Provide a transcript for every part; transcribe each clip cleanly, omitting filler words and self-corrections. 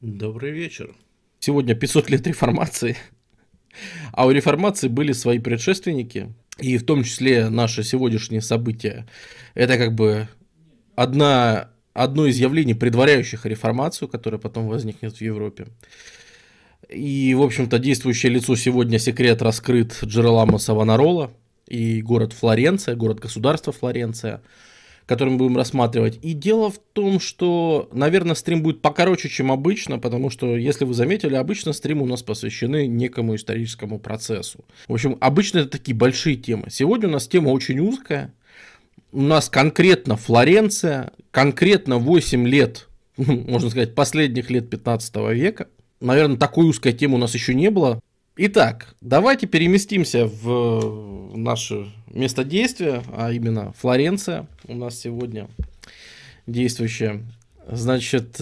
Добрый вечер. Сегодня 500 лет реформации, а у реформации были свои предшественники, и в том числе наши сегодняшние события. Это как бы одно из явлений, предваряющих реформацию, которая потом возникнет в Европе. И, в общем-то, действующее лицо сегодня секрет раскрыт Джероламо Савонарола и город Флоренция, город-государство Флоренция, который мы будем рассматривать. И дело в том, что, наверное, стрим будет покороче, чем обычно, потому что, если вы заметили, обычно стримы у нас посвящены некому историческому процессу. В общем, обычно это такие большие темы. Сегодня у нас тема очень узкая. У нас конкретно Флоренция, конкретно 8 лет, можно сказать, последних лет 15 века. Наверное, такой узкой темы у нас еще не было. Итак, давайте переместимся в наше место действия, а именно Флоренция у нас сегодня действующая. Значит,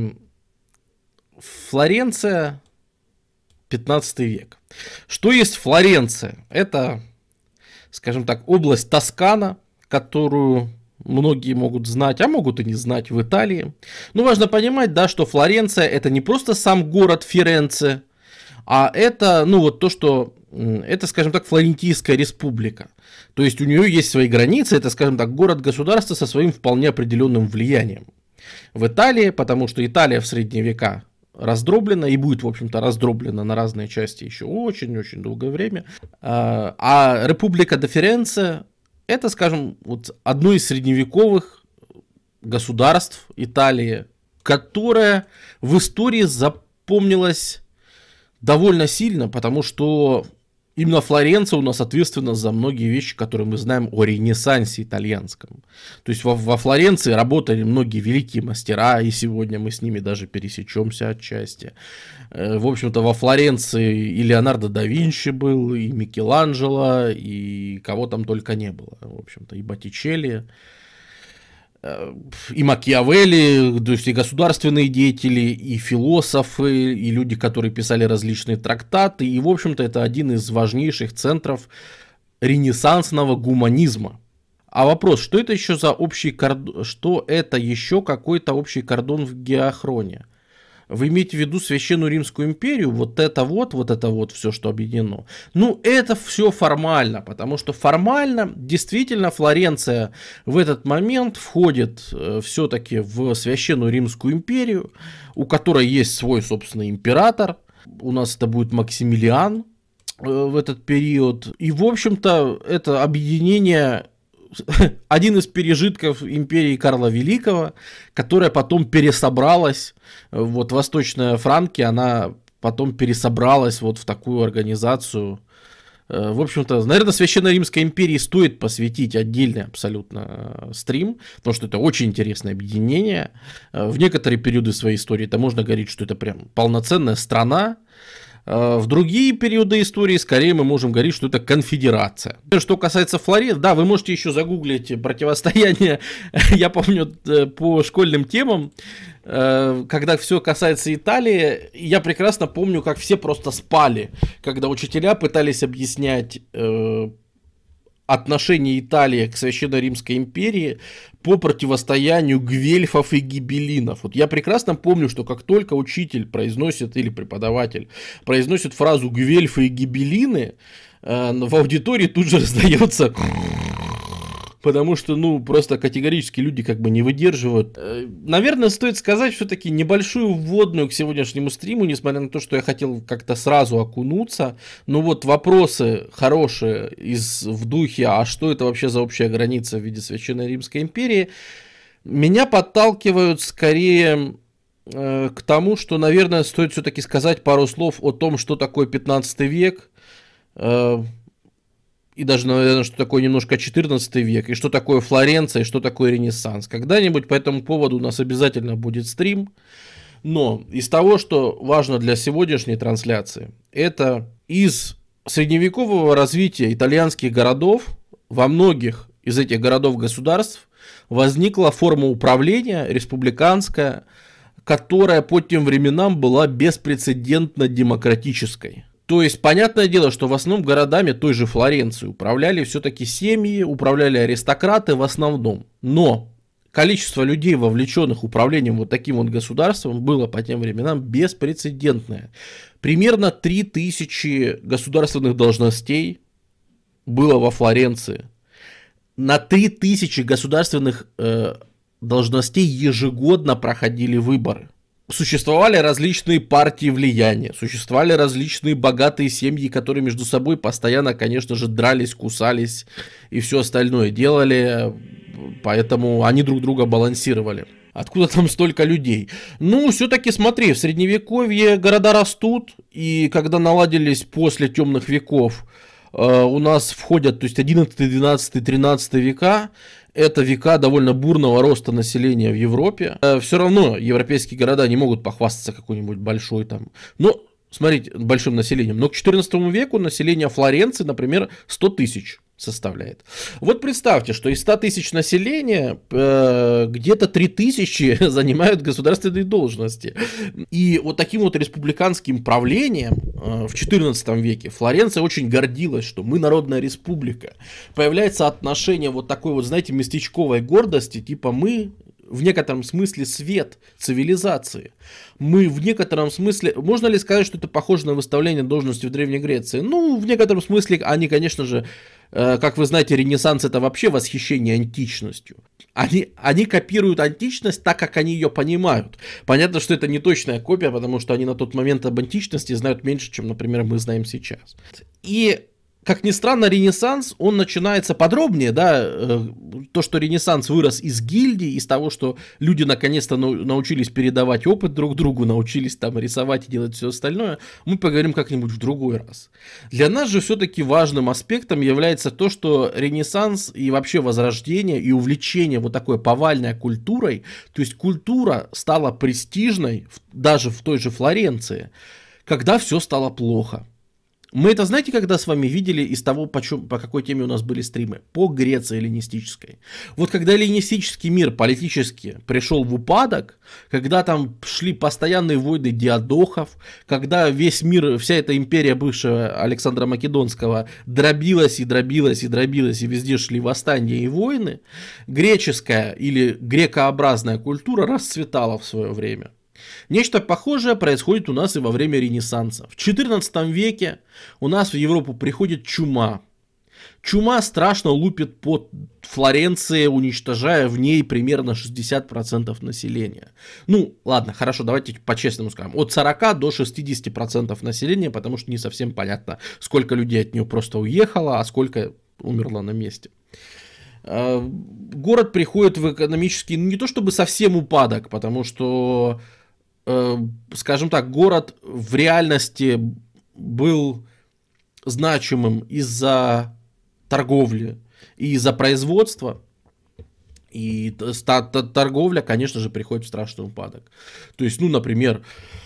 Флоренция, 15 век. Что есть Флоренция? Это, скажем так, область Тоскана, которую многие могут знать, а могут и не знать, в Италии. Но важно понимать, да, что Флоренция это не просто сам город Ференце, а это, ну вот то, что это, скажем так, Флорентийская республика. То есть у нее есть свои границы, это, скажем так, город-государство со своим вполне определенным влиянием. В Италии, потому что Италия в средние века раздроблена и будет, в общем-то, раздроблена на разные части еще очень-очень долгое время. А Република де Ференце это, скажем, вот одно из средневековых государств Италии, которое в истории запомнилось довольно сильно, потому что именно Флоренция у нас ответственна за многие вещи, которые мы знаем о Ренессансе итальянском. То есть во Флоренции работали многие великие мастера, и сегодня мы с ними даже пересечемся отчасти. В общем-то, во Флоренции и Леонардо да Винчи был, и Микеланджело, и кого там только не было. В общем-то, и Боттичелли, и Макиавелли, то есть и государственные деятели, и философы, и люди, которые писали различные трактаты. И, в общем-то, это один из важнейших центров ренессансного гуманизма. А вопрос, что это еще за общий кордон, что это еще какой-то общий кордон в геохроне? Вы имеете в виду Священную Римскую империю, вот это вот все, что объединено. Ну, это все формально, потому что формально действительно Флоренция в этот момент входит все-таки в Священную Римскую империю, у которой есть свой собственный император. У нас это будет Максимилиан в этот период. И, в общем-то, это объединение... один из пережитков империи Карла Великого, которая потом пересобралась, вот Восточная Франкия, она потом пересобралась вот в такую организацию. В общем-то, наверное, Священной Римской империи стоит посвятить отдельный абсолютно стрим, потому что это очень интересное объединение. В некоторые периоды своей истории это можно говорить, что это прям полноценная страна. В другие периоды истории скорее мы можем говорить, что это конфедерация. Что касается Флоренции, да, вы можете еще загуглить противостояние, я помню, по школьным темам, когда все касается Италии, я прекрасно помню, как все просто спали, когда учителя пытались объяснять отношение Италии к Священной Римской империи по противостоянию гвельфов и гибеллинов. Вот я прекрасно помню, что как только учитель произносит, или преподаватель произносит фразу гвельфы и гибеллины, в аудитории тут же раздается... Потому что, ну, просто категорически люди как бы не выдерживают. Наверное, стоит сказать все-таки небольшую вводную к сегодняшнему стриму, несмотря на то, что я хотел как-то сразу окунуться. Но вот вопросы хорошие в духе, а что это вообще за общая граница в виде Священной Римской империи, меня подталкивают скорее к тому, что, наверное, стоит все-таки сказать пару слов о том, что такое 15 век, и даже, наверное, что такое немножко 14 век, и что такое Флоренция, и что такое Ренессанс. Когда-нибудь по этому поводу у нас обязательно будет стрим. Но из того, что важно для сегодняшней трансляции, это из средневекового развития итальянских городов, во многих из этих городов-государств возникла форма управления республиканская, которая по тем временам была беспрецедентно демократической. То есть, понятное дело, что в основном городами той же Флоренции управляли все-таки семьи, управляли аристократы в основном. Но количество людей, вовлеченных управлением вот таким вот государством, было по тем временам беспрецедентное. Примерно 3000 государственных должностей было во Флоренции. На 3000 государственных должностей ежегодно проходили выборы. Существовали различные партии влияния, существовали различные богатые семьи, которые между собой постоянно, конечно же, дрались, кусались и все остальное делали, поэтому они друг друга балансировали. Откуда там столько людей? Ну, все-таки смотри, в средневековье города растут, и когда наладились после темных веков, у нас входят, то есть 11, 12, 13 века, это века довольно бурного роста населения в Европе. Все равно европейские города не могут похвастаться какой-нибудь большой там, но, смотрите, большим населением. Но к 14 веку население Флоренции, например, 100 тысяч составляет. Вот представьте, что из 100 тысяч населения где-то 3000 занимают государственные должности. И вот таким вот республиканским правлением в 14 веке Флоренция очень гордилась, что мы народная республика. Появляется отношение вот такой вот, знаете, местечковой гордости, типа мы в некотором смысле свет цивилизации. Мы в некотором смысле... Можно ли сказать, что это похоже на выставление должности в Древней Греции? Ну, в некотором смысле они, конечно же, как вы знаете, Ренессанс это вообще восхищение античностью. Они копируют античность так, как они ее понимают. Понятно, что это не точная копия, потому что они на тот момент об античности знают меньше, чем, например, мы знаем сейчас. И как ни странно, Ренессанс, он начинается подробнее, да, то, что Ренессанс вырос из гильдий, из того, что люди наконец-то научились передавать опыт друг другу, научились там рисовать и делать все остальное, мы поговорим как-нибудь в другой раз. Для нас же все-таки важным аспектом является то, что Ренессанс и вообще Возрождение и увлечение вот такой повальной культурой, то есть культура стала престижной даже в той же Флоренции, когда все стало плохо. Мы это, знаете, когда с вами видели из того, по какой теме у нас были стримы? По Греции эллинистической. Вот когда эллинистический мир политически пришел в упадок, когда там шли постоянные войны диадохов, когда весь мир, вся эта империя бывшего Александра Македонского дробилась и дробилась и дробилась, и везде шли восстания и войны, греческая или грекообразная культура расцветала в свое время. Нечто похожее происходит у нас и во время Ренессанса. В XIV веке у нас в Европу приходит чума. Чума страшно лупит по Флоренции, уничтожая в ней примерно 60% населения. Ну, ладно, хорошо, давайте по-честному скажем. От 40 до 60% населения, потому что не совсем понятно, сколько людей от нее просто уехало, а сколько умерло на месте. Город приходит в экономический, не то чтобы совсем упадок, потому что, скажем так, город в реальности был значимым из-за торговли и из-за производства. И торговля, конечно же, приходит в страшный упадок. То есть, ну, например,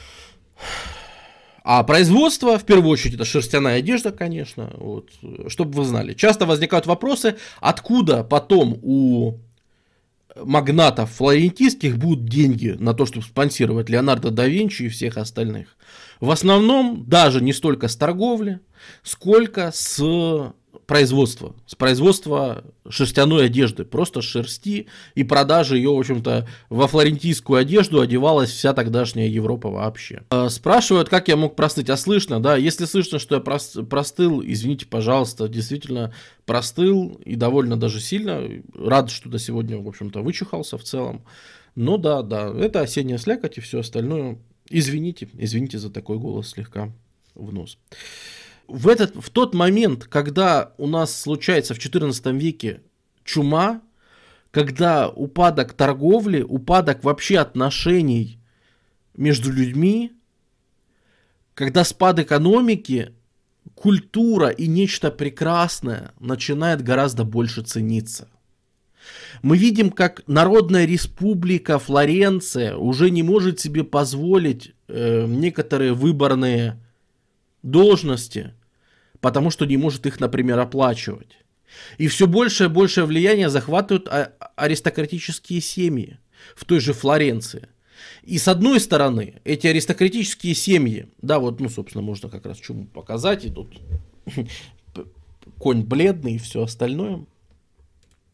а производство, в первую очередь, это шерстяная одежда, конечно, вот, чтобы вы знали. Часто возникают вопросы, откуда потом у магнатов флорентийских будут деньги на то, чтобы спонсировать Леонардо да Винчи и всех остальных. В основном даже не столько с торговли, сколько с производства шерстяной одежды, просто шерсти, и продажи ее, в общем-то, во флорентийскую одежду одевалась вся тогдашняя Европа вообще. Спрашивают, как я мог простыть, а слышно, да, если слышно, что я простыл, извините, пожалуйста, действительно простыл, и довольно даже сильно, рад, что до сегодня, в общем-то, вычухался в целом, но да, это осенняя слякоть и все остальное, извините за такой голос слегка в нос. В тот момент, когда у нас случается в XIV веке чума, когда упадок торговли, упадок вообще отношений между людьми, когда спад экономики, культура и нечто прекрасное начинает гораздо больше цениться. Мы видим, как Народная Республика Флоренция уже не может себе позволить некоторые выборные должности, потому что не может их, например, оплачивать. И все большее и большее влияние захватывают аристократические семьи в той же Флоренции. И с одной стороны, эти аристократические семьи, да, вот, ну, собственно, можно как раз чуму показать, и тут конь бледный и все остальное.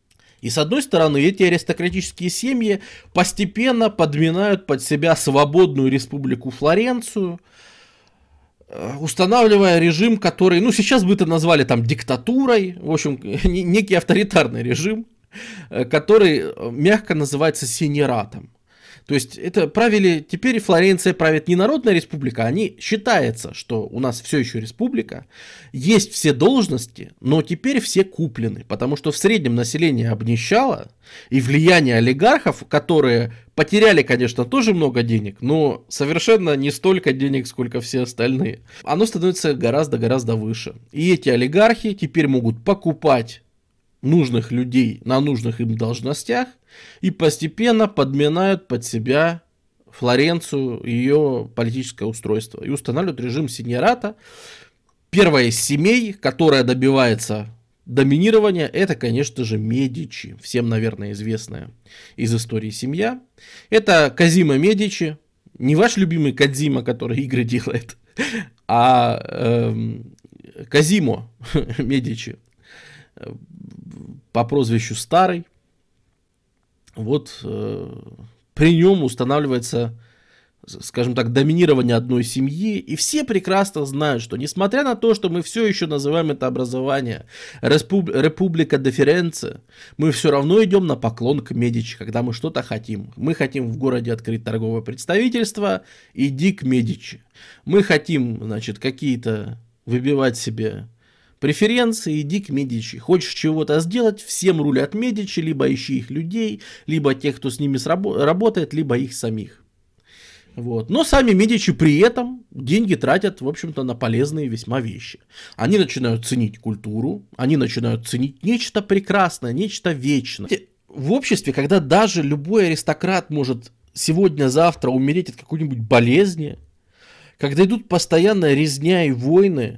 И с одной стороны, эти аристократические семьи постепенно подминают под себя свободную республику Флоренцию, устанавливая режим, который, ну, сейчас бы это назвали там диктатурой, в общем, некий авторитарный режим, который мягко называется сенератом. То есть это правили, теперь Флоренция правит не народная республика, они считается, что у нас все еще республика, есть все должности, но теперь все куплены, потому что в среднем население обнищало, и влияние олигархов, которые потеряли, конечно, тоже много денег, но совершенно не столько денег, сколько все остальные, оно становится гораздо-гораздо выше. И эти олигархи теперь могут покупать нужных людей на нужных им должностях и постепенно подминают под себя Флоренцию, ее политическое устройство, и устанавливают режим сеньората. Первая из семей, которая добивается доминирования, это, конечно же, Медичи, всем, наверное, известная из истории семья. Это Козимо Медичи, не ваш любимый Кодзима, который игры делает, а Козимо Медичи по прозвищу Старый. Вот при нем устанавливается, скажем так, доминирование одной семьи, и все прекрасно знают, что несмотря на то, что мы все еще называем это образование Република де Ференце, мы все равно идем на поклон к Медичи, когда мы что-то хотим. Мы хотим в городе открыть торговое представительство, иди к Медичи. Мы хотим, значит, какие-то выбивать себе преференции, иди к Медичи. Хочешь чего-то сделать, всем рулят Медичи, либо ищи их людей, либо тех, кто с ними работает, либо их самих. Вот. Но сами Медичи при этом деньги тратят, в общем-то, на полезные весьма вещи. Они начинают ценить культуру, они начинают ценить нечто прекрасное, нечто вечное. В обществе, когда даже любой аристократ может сегодня-завтра умереть от какой-нибудь болезни, когда идут постоянная резня и войны,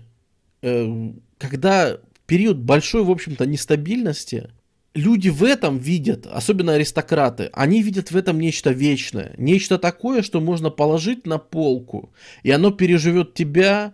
когда период большой, в общем-то, нестабильности, люди в этом видят, особенно аристократы, они видят в этом нечто вечное, нечто такое, что можно положить на полку, и оно переживет тебя,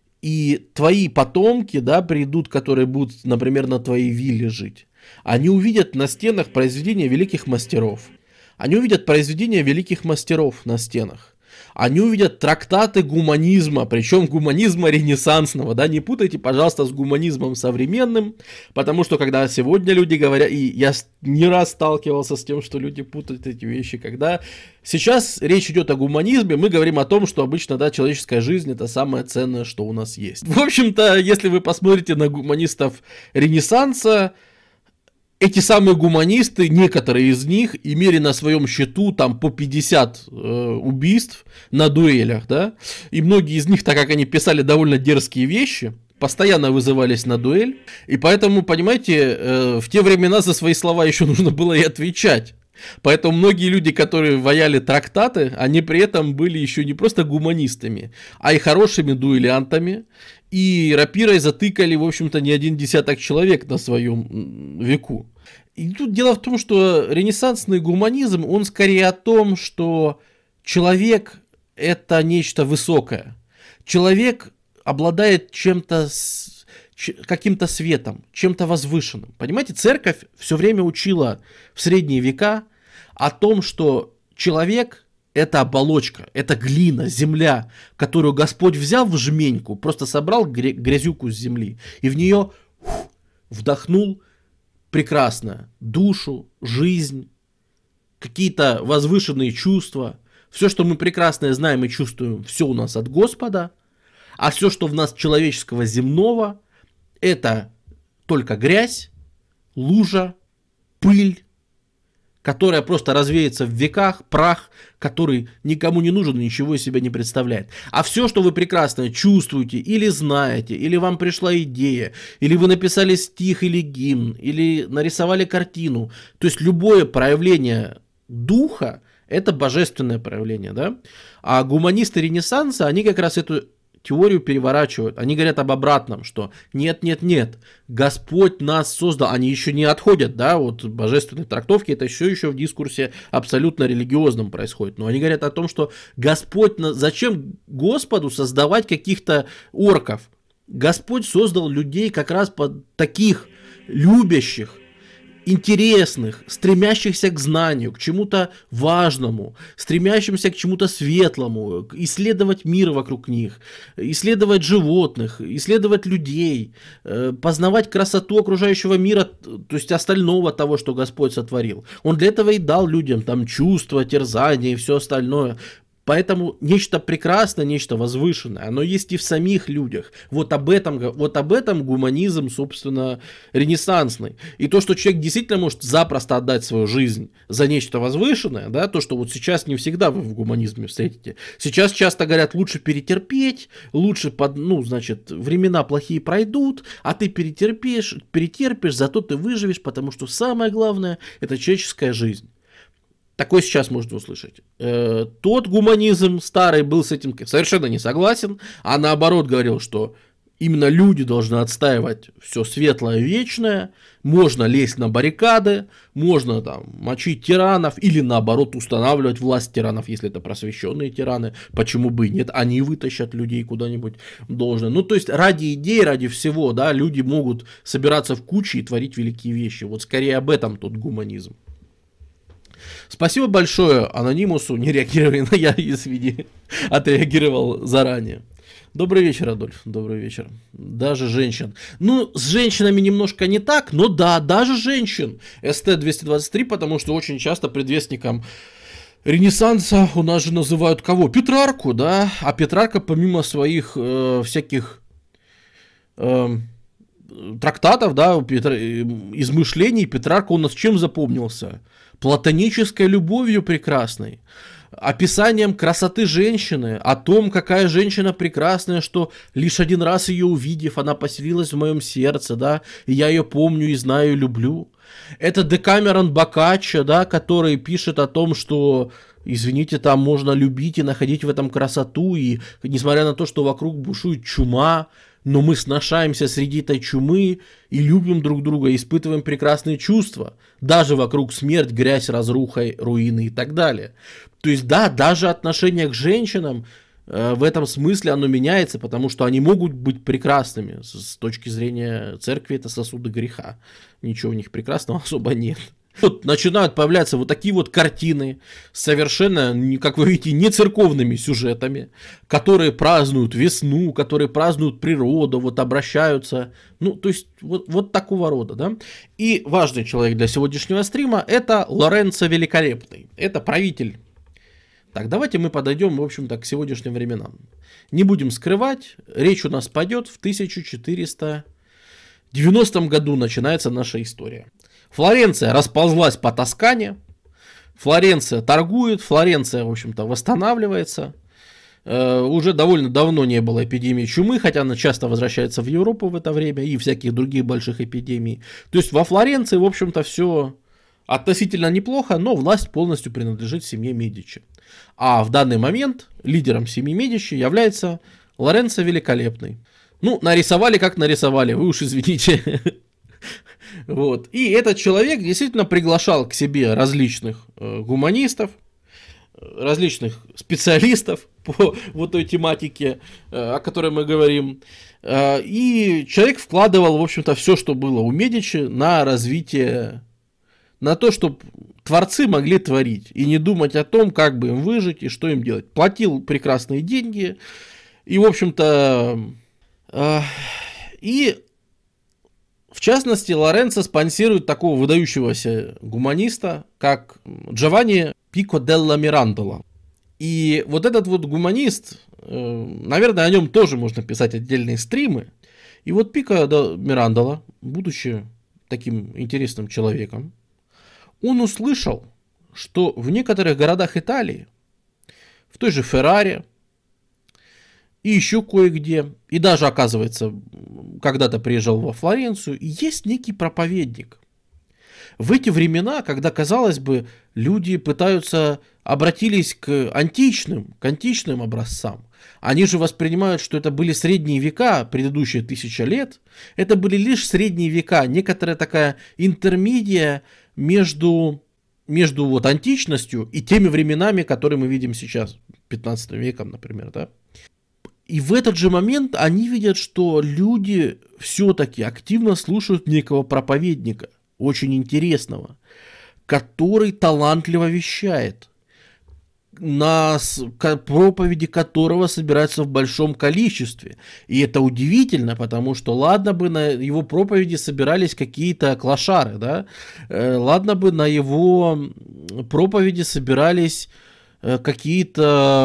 и твои потомки, да, придут, которые будут, например, на твоей вилле жить. Они увидят на стенах произведения великих мастеров. Они увидят произведения великих мастеров на стенах. Они увидят трактаты гуманизма, причем гуманизма ренессансного, да, не путайте, пожалуйста, с гуманизмом современным, потому что когда сегодня люди говорят, и я не раз сталкивался с тем, что люди путают эти вещи, когда сейчас речь идет о гуманизме, мы говорим о том, что обычно, да, человеческая жизнь это самое ценное, что у нас есть. В общем-то, если вы посмотрите на гуманистов Ренессанса, эти самые гуманисты, некоторые из них имели на своем счету там по 50 убийств на дуэлях, да, и многие из них, так как они писали довольно дерзкие вещи, постоянно вызывались на дуэль, и поэтому, понимаете, в те времена за свои слова еще нужно было и отвечать. Поэтому многие люди, которые ваяли трактаты, они при этом были еще не просто гуманистами, а и хорошими дуэлянтами, и рапирой затыкали, в общем-то, не один десяток человек на своем веку. И тут дело в том, что ренессансный гуманизм, он скорее о том, что человек – это нечто высокое. Человек обладает чем-то, каким-то светом, чем-то возвышенным. Понимаете, церковь все время учила в средние века о том, что человек – это оболочка, это глина, земля, которую Господь взял в жменьку, просто собрал грязюку с земли и в нее вдохнул прекрасно душу, жизнь, какие-то возвышенные чувства. Все, что мы прекрасное знаем и чувствуем, все у нас от Господа, а все, что в нас человеческого земного, это только грязь, лужа, пыль, которая просто развеется в веках, прах, который никому не нужен и ничего из себя не представляет. А все, что вы прекрасно чувствуете или знаете, или вам пришла идея, или вы написали стих или гимн, или нарисовали картину, то есть любое проявление духа, это божественное проявление, да? А гуманисты Ренессанса, они как раз эту теорию переворачивают. Они говорят об обратном, что нет, Господь нас создал. Они еще не отходят, да, от божественной трактовки, это все еще в дискурсе абсолютно религиозном происходит. Но они говорят о том, что Господь, зачем Господу создавать каких-то орков? Господь создал людей как раз под таких любящих, интересных, стремящихся к знанию, к чему-то важному, стремящимся к чему-то светлому, исследовать мир вокруг них, исследовать животных, исследовать людей, познавать красоту окружающего мира, то есть остального того, что Господь сотворил. Он для этого и дал людям там чувства, терзания и все остальное. Поэтому нечто прекрасное, нечто возвышенное, оно есть и в самих людях. Вот об этом гуманизм, собственно, ренессансный. И то, что человек действительно может запросто отдать свою жизнь за нечто возвышенное, да, то, что вот сейчас не всегда вы в гуманизме встретите. Сейчас часто говорят, лучше перетерпеть, лучше, времена плохие пройдут, а ты перетерпишь, зато ты выживешь, потому что самое главное – это человеческая жизнь. Такой сейчас можно услышать. Тот гуманизм старый был с этим совершенно не согласен, а наоборот говорил, что именно люди должны отстаивать все светлое и вечное, можно лезть на баррикады, можно там мочить тиранов или наоборот устанавливать власть тиранов, если это просвещенные тираны, почему бы и нет, они вытащат людей куда-нибудь должное. Ну то есть ради идей, ради всего, да, люди могут собираться в кучи и творить великие вещи. Вот скорее об этом тот гуманизм. Спасибо большое анонимусу, не реагировали, но я, извини, отреагировал заранее. Добрый вечер, Адольф, добрый вечер. Даже женщин. Ну, с женщинами немножко не так, но да, даже женщин. СТ-223, потому что очень часто предвестником Ренессанса у нас же называют кого? Петрарку, да? А Петрарка, помимо своих всяких трактатов, да, измышлений, Петрарка у нас чем запомнился? Платонической любовью прекрасной, описанием красоты женщины, о том, какая женщина прекрасная, что лишь один раз ее увидев, она поселилась в моем сердце, да, и я ее помню и знаю и люблю. Это Декамерон Боккаччо, да, который пишет о том, что, извините, там можно любить и находить в этом красоту, и несмотря на то, что вокруг бушует чума, но мы сношаемся среди этой чумы и любим друг друга, испытываем прекрасные чувства. Даже вокруг смерть, грязь, разруха, руины и так далее. То есть да, даже отношение к женщинам в этом смысле оно меняется, потому что они могут быть прекрасными. С точки зрения церкви это сосуды греха. Ничего в них прекрасного особо нет. Вот начинают появляться вот такие вот картины с совершенно, как вы видите, не церковными сюжетами, которые празднуют весну, которые празднуют природу, вот обращаются, ну, то есть вот такого рода, да. И важный человек для сегодняшнего стрима – это Лоренцо Великолепный, это правитель. Так, давайте мы подойдем, в общем-то, к сегодняшним временам. Не будем скрывать, речь у нас пойдет в 1490 году начинается наша история. Флоренция расползлась по Тоскане, Флоренция торгует, Флоренция, в общем-то, восстанавливается. Уже довольно давно не было эпидемии чумы, хотя она часто возвращается в Европу в это время и всяких других больших эпидемий. То есть во Флоренции, в общем-то, все относительно неплохо, но власть полностью принадлежит семье Медичи. А в данный момент лидером семьи Медичи является Лоренцо Великолепный. Ну, нарисовали как нарисовали, вы уж извините. Вот. И этот человек действительно приглашал к себе различных гуманистов, различных специалистов по вот той тематике, о которой мы говорим. И человек вкладывал, в общем-то, все, что было у Медичи, на развитие, на то, чтобы творцы могли творить и не думать о том, как бы им выжить и что им делать. Платил прекрасные деньги и, в общем-то, и в частности, Лоренцо спонсирует такого выдающегося гуманиста, как Джованни Пико делла Мирандола. И вот этот вот гуманист, наверное, о нем тоже можно писать отдельные стримы. И вот Пико делла Мирандола, будучи таким интересным человеком, он услышал, что в некоторых городах Италии, в той же Ферраре, и еще кое-где, и даже, оказывается, когда-то приезжал во Флоренцию, и есть некий проповедник. В эти времена, когда, казалось бы, люди обратились к античным образцам, они же воспринимают, что это были средние века, предыдущие 1000 лет, это были лишь средние века, некоторая такая интермедия между вот античностью и теми временами, которые мы видим сейчас, 15 веком, например, да. И в этот же момент они видят, что люди все-таки активно слушают некого проповедника. очень интересного, который талантливо вещает, на проповеди которого собираются в большом количестве. И это удивительно, потому что ладно бы на его проповеди собирались какие-то клошары, да? Ладно бы на его проповеди собирались какие-то,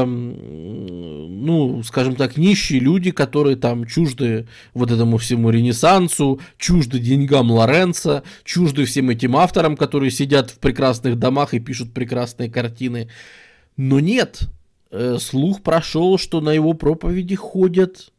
ну, скажем так, нищие люди, которые там чужды вот этому всему Ренессансу, чужды деньгам Лоренцо, чужды всем этим авторам, которые сидят в прекрасных домах и пишут прекрасные картины. Но нет, слух прошел, что на его проповеди ходят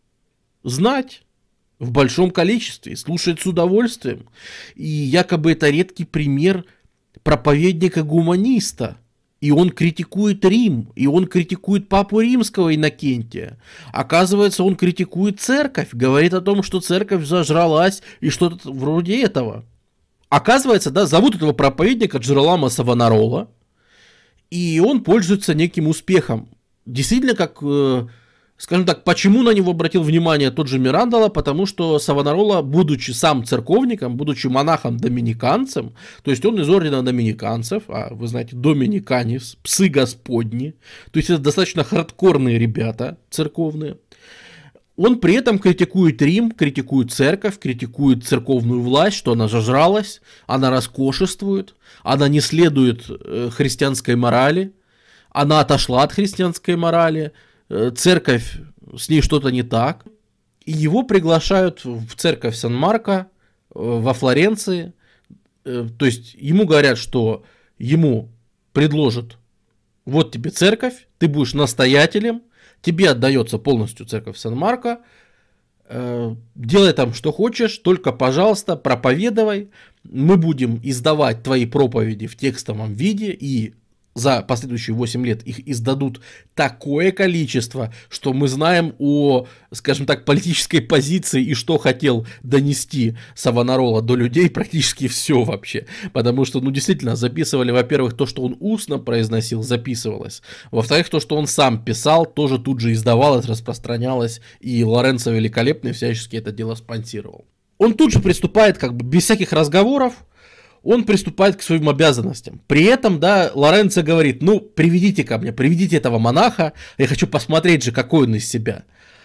знать в большом количестве, слушают с удовольствием. И якобы это редкий пример проповедника-гуманиста. И он критикует Рим, и он критикует Папу Римского Иннокентия. Оказывается, он критикует церковь, говорит о том, что церковь зажралась и что-то вроде этого. Оказывается, да, зовут этого проповедника Джероламо Савонарола, и он пользуется неким успехом. Действительно, как, скажем так, почему на него обратил внимание тот же Мирандола? Потому что Савонарола, будучи сам церковником, будучи монахом-доминиканцем, то есть он из ордена доминиканцев, а вы знаете, доминиканис, псы господни, то есть это достаточно хардкорные ребята церковные, он при этом критикует Рим, критикует церковь, критикует церковную власть, что она зажралась, она роскошествует, она не следует христианской морали, она отошла от христианской морали, церковь, с ней что-то не так. И его приглашают в церковь Сан-Марко во Флоренции. То есть ему говорят, что ему предложат: вот тебе церковь, ты будешь настоятелем, тебе отдается полностью церковь Сан-Марко, делай там что хочешь, только, пожалуйста, проповедуй, мы будем издавать твои проповеди в текстовом виде, и за последующие 8 лет их издадут такое количество, что мы знаем о, скажем так, политической позиции и что хотел донести Савонарола до людей практически все вообще. Потому что, ну, действительно, записывали, во-первых, то, что он устно произносил, записывалось. Во-вторых, то, что он сам писал, тоже тут же издавалось, распространялось, и Лоренцо Великолепный всячески это дело спонсировал. Он тут же приступает, как бы без всяких разговоров, он приступает к своим обязанностям. При этом, да, Лоренцо говорит: ну, приведите ко мне, приведите этого монаха, я хочу посмотреть же, какой он из себя.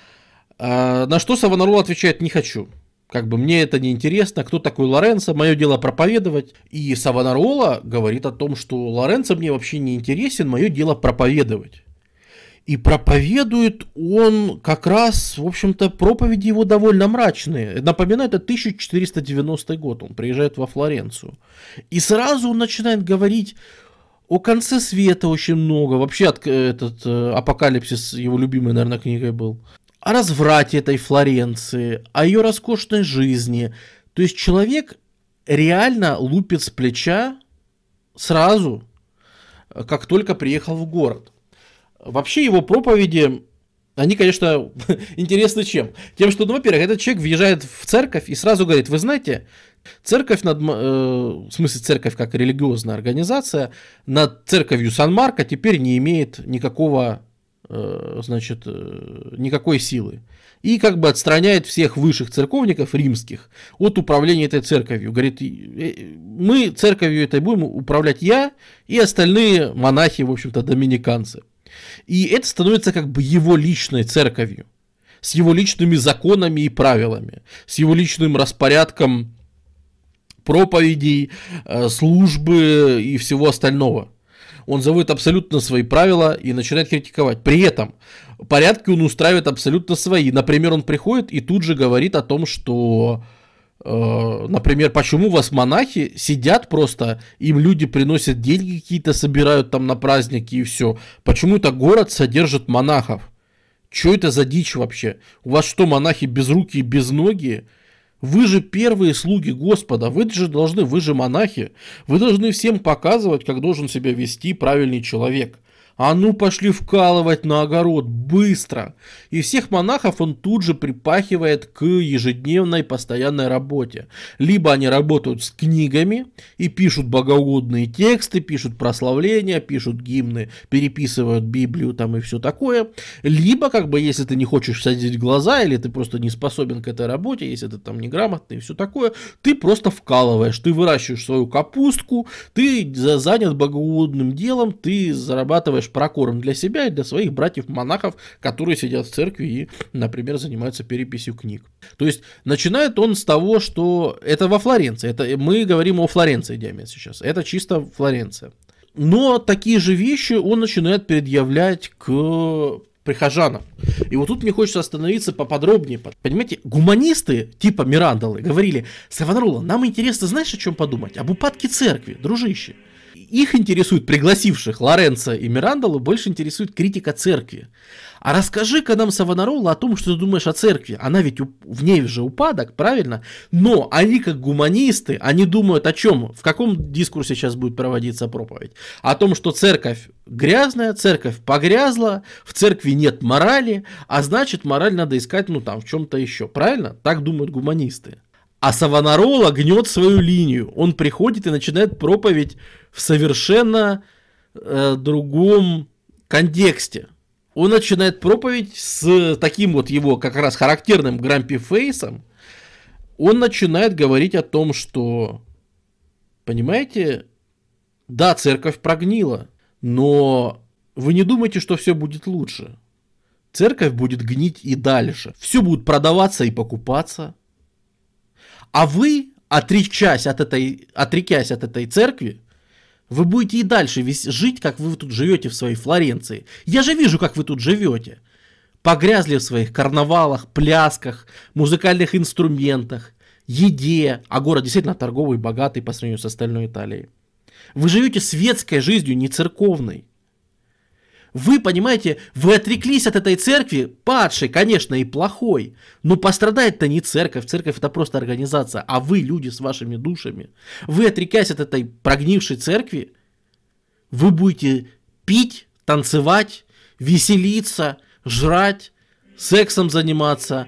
На что Савонарола отвечает: не хочу. Как бы мне это не интересно, кто такой Лоренцо, мое дело проповедовать. И Савонарола говорит о том, что Лоренцо мне вообще не интересен, мое дело проповедовать. И проповедует он как раз, в общем-то, проповеди его довольно мрачные. Напоминаю, это 1490 год, он приезжает во Флоренцию. И сразу он начинает говорить о конце света очень много. Вообще, этот «Апокалипсис» его любимой, наверное, книгой был. О разврате этой Флоренции, о ее роскошной жизни. То есть человек реально лупит с плеча сразу, как только приехал в город. Вообще его проповеди, они, конечно, интересны чем? Тем, что, ну, во-первых, этот человек въезжает в церковь и сразу говорит: вы знаете, церковь, в смысле церковь как религиозная организация, над церковью Сан-Марко теперь не имеет никакого, значит, никакой силы. И как бы отстраняет всех высших церковников римских от управления этой церковью. Говорит: мы церковью этой будем управлять я и остальные монахи, в общем-то, доминиканцы. И это становится как бы его личной церковью, с его личными законами и правилами, с его личным распорядком проповедей, службы и всего остального. Он заводит абсолютно свои правила и начинает критиковать. При этом порядки он устраивает абсолютно свои. Например, он приходит и тут же говорит о том, что... Например, почему у вас монахи сидят просто, им люди приносят деньги какие-то, собирают там на праздники и все. Почему это город содержит монахов? Что это за дичь вообще? У вас что, монахи без руки и без ноги? Вы же первые слуги Господа, вы же монахи. Вы должны всем показывать, как должен себя вести правильный человек. А ну пошли вкалывать на огород, быстро. И всех монахов он тут же припахивает к ежедневной постоянной работе. Либо они работают с книгами и пишут богоугодные тексты, пишут прославления, пишут гимны, переписывают Библию там и все такое. Либо, как бы, если ты не хочешь садить глаза, или ты просто не способен к этой работе, если ты там неграмотный и все такое, ты просто вкалываешь, ты выращиваешь свою капустку, ты занят богоугодным делом, ты зарабатываешь прокорм для себя и для своих братьев-монахов, которые сидят в церкви и, например, занимаются переписью книг. То есть начинает он с того, что это во Флоренции, это мы говорим о Флоренции, Диамет, сейчас, это чисто Флоренция. Но такие же вещи он начинает предъявлять к прихожанам. И вот тут мне хочется остановиться поподробнее. Понимаете, гуманисты типа Мирандолы говорили: Савонарола, нам интересно, знаешь, о чем подумать? Об упадке церкви, дружище. Их интересует, пригласивших Лоренцо и Мирандолу, больше интересует критика церкви. А расскажи-ка нам, Савонарола, о том, что ты думаешь о церкви. Она ведь в ней же упадок, правильно? Но они, как гуманисты, они думают о чем? В каком дискурсе сейчас будет проводиться проповедь? О том, что церковь грязная, церковь погрязла, в церкви нет морали, а значит, мораль надо искать, ну там, в чем-то еще. Правильно? Так думают гуманисты. А Савонарола гнет свою линию. Он приходит и начинает проповедь в совершенно другом контексте. Он начинает проповедь с таким вот его как раз характерным грампи-фейсом. Он начинает говорить о том, что, понимаете, да, церковь прогнила, но вы не думайте, что все будет лучше. Церковь будет гнить и дальше. Все будет продаваться и покупаться. А вы, отрекясь от этой церкви, вы будете и дальше жить, как вы тут живете в своей Флоренции. Я же вижу, как вы тут живете. Погрязли в своих карнавалах, плясках, музыкальных инструментах, еде. А город действительно торговый, богатый по сравнению с остальной Италией. Вы живете светской жизнью, не церковной. Вы, понимаете, вы отреклись от этой церкви, падшей, конечно, и плохой, но пострадает-то не церковь, церковь это просто организация, а вы, люди с вашими душами. Вы, отрекаясь от этой прогнившей церкви, вы будете пить, танцевать, веселиться, жрать, сексом заниматься,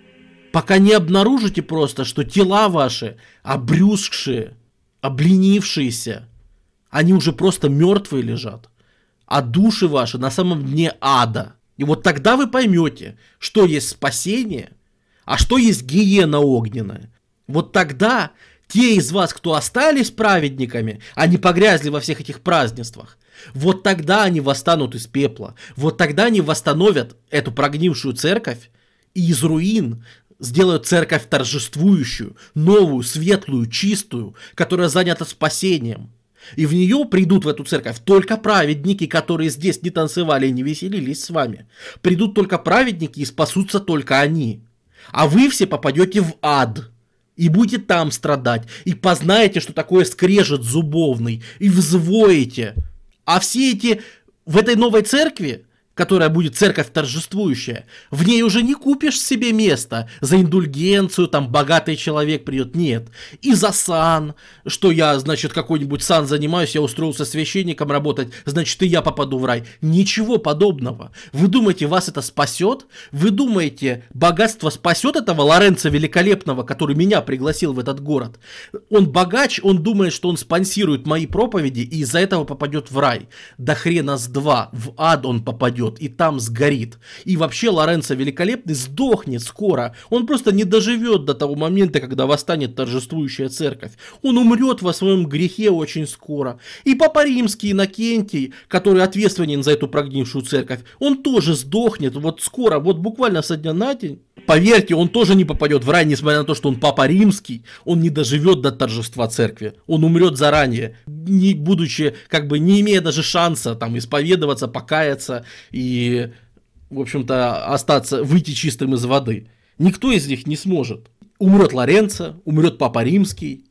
пока не обнаружите просто, что тела ваши обрюзгшие, обленившиеся, они уже просто мертвые лежат. А души ваши на самом дне ада. И вот тогда вы поймете, что есть спасение, а что есть гиена огненная. Вот тогда те из вас, кто остались праведниками, они погрязли во всех этих празднествах, вот тогда они восстанут из пепла. Вот тогда они восстановят эту прогнившую церковь и из руин сделают церковь торжествующую, новую, светлую, чистую, которая занята спасением. И в нее придут, в эту церковь, только праведники, которые здесь не танцевали и не веселились с вами. Придут только праведники, и спасутся только они. А вы все попадете в ад. И будете там страдать. И познаете, что такое скрежет зубовный. И взвоите. А все эти в этой новой церкви, которая будет церковь торжествующая, в ней уже не купишь себе место за индульгенцию, там богатый человек придет, нет. И за сан, что я, значит, какой-нибудь сан занимаюсь, я устроился священником работать, значит, и я попаду в рай. Ничего подобного. Вы думаете, вас это спасет? Вы думаете, богатство спасет этого Лоренцо Великолепного, который меня пригласил в этот город? Он богач, он думает, что он спонсирует мои проповеди и из-за этого попадет в рай. Да хрена с два, в ад он попадет. И там сгорит. И вообще Лоренцо Великолепный сдохнет скоро. Он просто не доживет до того момента, когда восстанет торжествующая церковь. Он умрет во своем грехе очень скоро. И Папа Римский Иннокентий, который ответственен за эту прогнившую церковь, он тоже сдохнет вот скоро, вот буквально со дня на день. Поверьте, он тоже не попадет в рай, несмотря на то, что он Папа Римский, он не доживет до торжества церкви, он умрет заранее, не будучи, как бы, не имея даже шанса там исповедоваться, покаяться и, в общем-то, остаться, выйти чистым из воды. Никто из них не сможет. Умрет Лоренцо, умрет Папа Римский,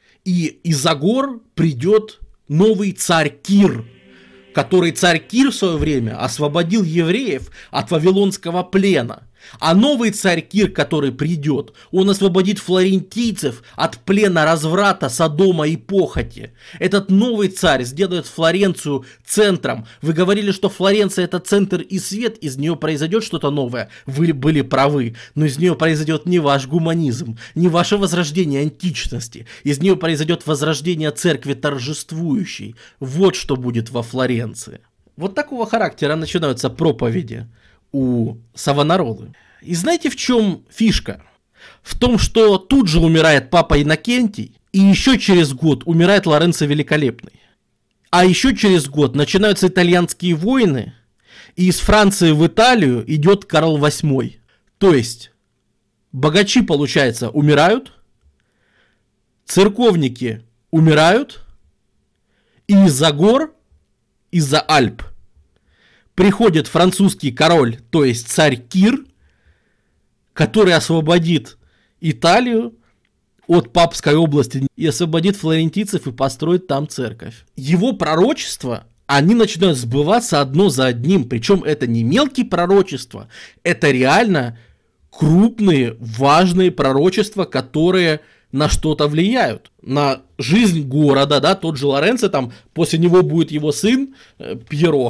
и из-за гор придет новый царь Кир, который царь Кир в свое время освободил евреев от вавилонского плена. А новый царь Кир, который придет, он освободит флорентийцев от плена разврата, содома и похоти. Этот новый царь сделает Флоренцию центром. Вы говорили, что Флоренция это центр и свет, из нее произойдет что-то новое. Вы были правы, но из нее произойдет не ваш гуманизм, не ваше возрождение античности. Из нее произойдет возрождение церкви торжествующей. Вот что будет во Флоренции. Вот такого характера начинаются проповеди у Савонаролы. И знаете, в чем фишка? В том, что тут же умирает папа Иннокентий, и еще через год умирает Лоренцо Великолепный. А еще через год начинаются итальянские войны, и из Франции в Италию идет Карл VIII. То есть, богачи, получается, умирают, церковники умирают, и из-за гор, из-за Альп приходит французский король, то есть царь Кир, который освободит Италию от Папской области и освободит флорентийцев и построит там церковь. Его пророчества, они начинают сбываться одно за одним, причем это не мелкие пророчества, это реально крупные, важные пророчества, которые на что-то влияют, на жизнь города, да, тот же Лоренцо, там, после него будет его сын, Пьеро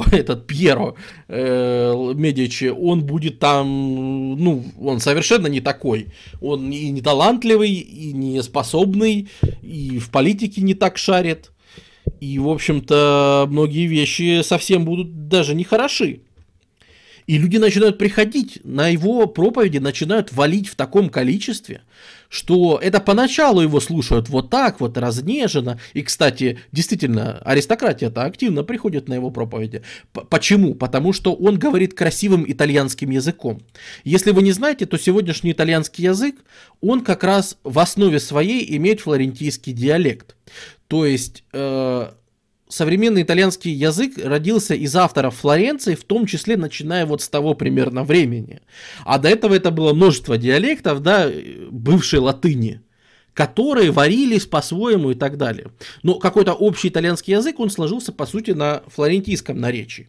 Медичи, он будет там, ну, он совершенно не такой, он и не талантливый, и не способный, и в политике не так шарит, и, в общем-то, многие вещи совсем будут даже не хороши. И люди начинают приходить на его проповеди, начинают валить в таком количестве, что это поначалу его слушают вот так вот, разнеженно. И, кстати, действительно, аристократия-то активно приходит на его проповеди. Почему? Потому что он говорит красивым итальянским языком. Если вы не знаете, то сегодняшний итальянский язык, он как раз в основе своей имеет флорентийский диалект. То есть современный итальянский язык родился из авторов Флоренции, в том числе начиная вот с того примерно времени. А до этого это было множество диалектов, да, бывшей латыни, которые варились по-своему и так далее. Но какой-то общий итальянский язык, он сложился, по сути, на флорентийском наречии.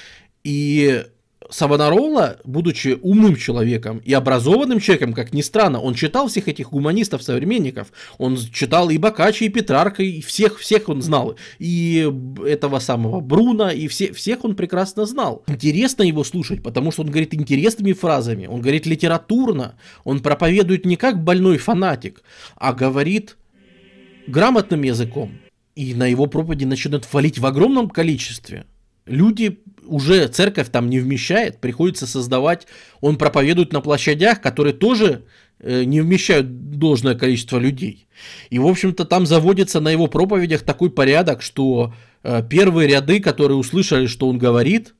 И Савонарола, будучи умным человеком и образованным человеком, как ни странно, он читал всех этих гуманистов-современников, он читал и Боккаччо, и Петрарка, и всех он знал, и этого самого Бруно, и всех он прекрасно знал. Интересно его слушать, потому что он говорит интересными фразами, он говорит литературно, он проповедует не как больной фанатик, а говорит грамотным языком. И на его проповеди начинают валить в огромном количестве. Люди, уже церковь там не вмещает, приходится создавать, он проповедует на площадях, которые тоже не вмещают должное количество людей. И, в общем-то, там заводится на его проповедях такой порядок, что первые ряды, которые услышали, что он говорит,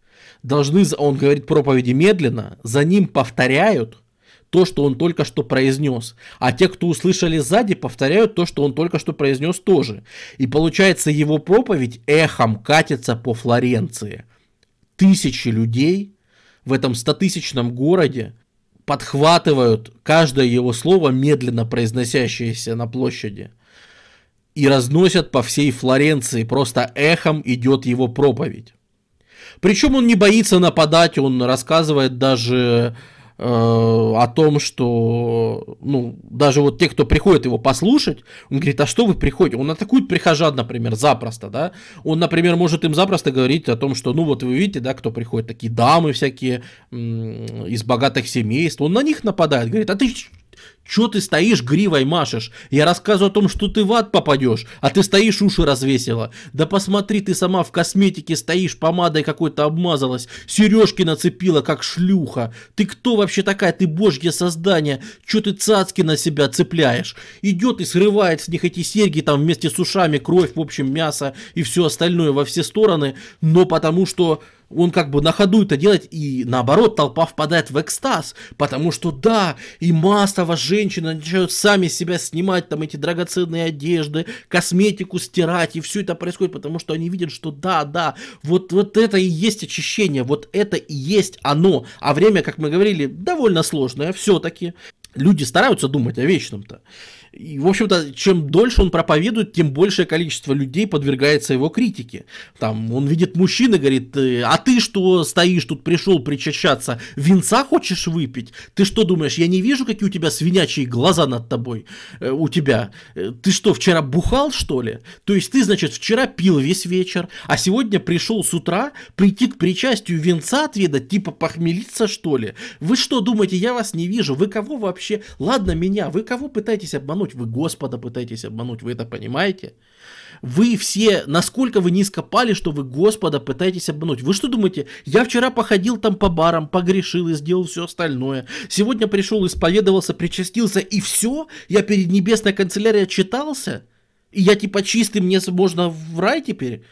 он говорит проповеди медленно, за ним повторяют то, что он только что произнес. А те, кто услышали сзади, повторяют то, что он только что произнес тоже. И получается, его проповедь эхом катится по Флоренции. Тысячи людей в этом 100-тысячном городе подхватывают каждое его слово, медленно произносящееся на площади, и разносят по всей Флоренции. Просто эхом идет его проповедь. Причем он не боится нападать, он рассказывает даже о том, что, ну, даже вот те, кто приходит его послушать, он говорит, а что вы приходите? Он атакует прихожан, например, запросто, да, он, например, может им запросто говорить о том, что, ну, вот вы видите, да, кто приходит, такие дамы всякие из богатых семейств, он на них нападает, говорит, а ты чё ты стоишь, гривой машешь? Я рассказываю о том, что ты в ад попадешь, а ты стоишь, уши развесила. Да посмотри, ты сама в косметике стоишь, помадой какой-то обмазалась, сережки нацепила, как шлюха. Ты кто вообще такая? Ты божье создание. Чё ты цацки на себя цепляешь? Идет и срывает с них эти серьги, там вместе с ушами, кровь, в общем, мясо и все остальное во все стороны, но потому что он как бы на ходу это делает, и наоборот толпа впадает в экстаз, потому что да, и массово женщины начинают сами себя снимать, там эти драгоценные одежды, косметику стирать, и все это происходит, потому что они видят, что да, вот это и есть очищение, вот это и есть оно, а время, как мы говорили, довольно сложное все-таки. Люди стараются думать о вечном-то. И, в общем-то, чем дольше он проповедует, тем большее количество людей подвергается его критике. Там он видит мужчин и говорит: а ты что стоишь тут, пришел причащаться, винца хочешь выпить? Ты что думаешь, я не вижу, какие у тебя свинячьи глаза над тобой, у тебя? Ты что, вчера бухал, что ли? То есть ты, значит, вчера пил весь вечер, а сегодня пришел с утра прийти к причастию винца отведать, типа похмелиться, что ли? Вы что думаете, я вас не вижу? Вы кого вообще? Ладно меня, вы кого пытаетесь обмануть? Вы Господа пытаетесь обмануть, вы это понимаете? Вы все, насколько вы низко пали, что вы Господа пытаетесь обмануть? Вы что думаете, я вчера походил там по барам, погрешил и сделал все остальное. Сегодня пришел, исповедовался, причастился и все? Я перед небесной канцелярией отчитался? И я типа чистый, мне можно в рай теперь?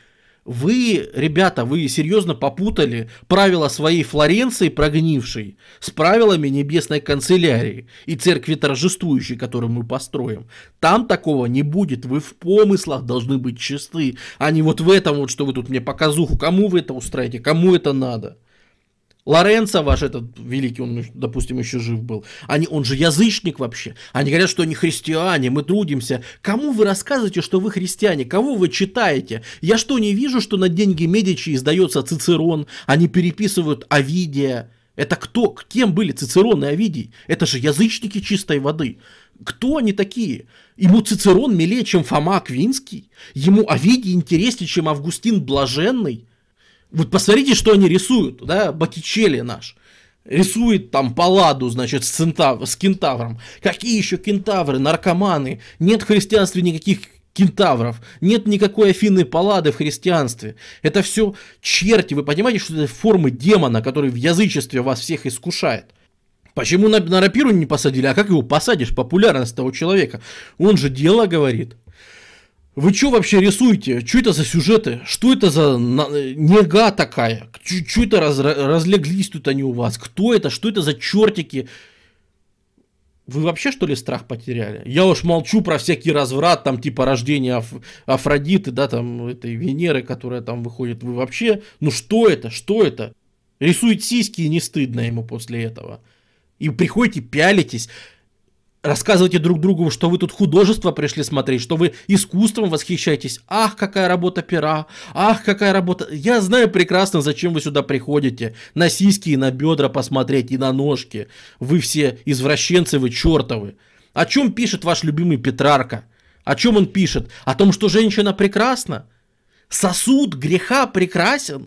Вы, ребята, вы серьезно попутали правила своей Флоренции прогнившей с правилами небесной канцелярии и церкви торжествующей, которую мы построим. Там такого не будет, вы в помыслах должны быть чисты, а не вот в этом вот, что вы тут мне показуху, кому вы это устраиваете, кому это надо. Лоренцо ваш этот великий, он, допустим, еще жив был, он же язычник вообще, они говорят, что они христиане, мы трудимся. Кому вы рассказываете, что вы христиане, кого вы читаете? Я что, не вижу, что на деньги Медичи издается Цицерон, они переписывают Овидия? Это кто? Кем были Цицерон и Овидий? Это же язычники чистой воды. Кто они такие? Ему Цицерон милее, чем Фома Аквинский? Ему Овидий интереснее, чем Августин Блаженный? Вот посмотрите, что они рисуют, да, Боттичелли наш. Рисует там Палладу, значит, с кентавром. Какие еще кентавры, наркоманы? Нет в христианстве никаких кентавров. Нет никакой Афины Паллады в христианстве. Это все черти. Вы понимаете, что это формы демона, который в язычестве вас всех искушает? Почему на рапиру не посадили? А как его посадишь? Популярность того человека. Он же дело говорит. Вы что вообще рисуете? Что это за сюжеты? Что это за нега такая? Что это разлеглись тут они у вас? Кто это? Что это за чертики? Вы вообще, что ли, страх потеряли? Я уж молчу про всякий разврат, там, типа рождения Афродиты, да, там, этой Венеры, которая там выходит. Вы вообще, ну что это? Что это? Рисует сиськи, и не стыдно ему после этого. И приходите, пялитесь. Рассказывайте друг другу, что вы тут художество пришли смотреть, что вы искусством восхищаетесь. Ах, какая работа пера, ах, какая работа... Я знаю прекрасно, зачем вы сюда приходите. На сиськи и на бедра посмотреть, и на ножки. Вы все извращенцы, вы чертовы. О чем пишет ваш любимый Петрарка? О чем он пишет? О том, что женщина прекрасна? Сосуд греха прекрасен?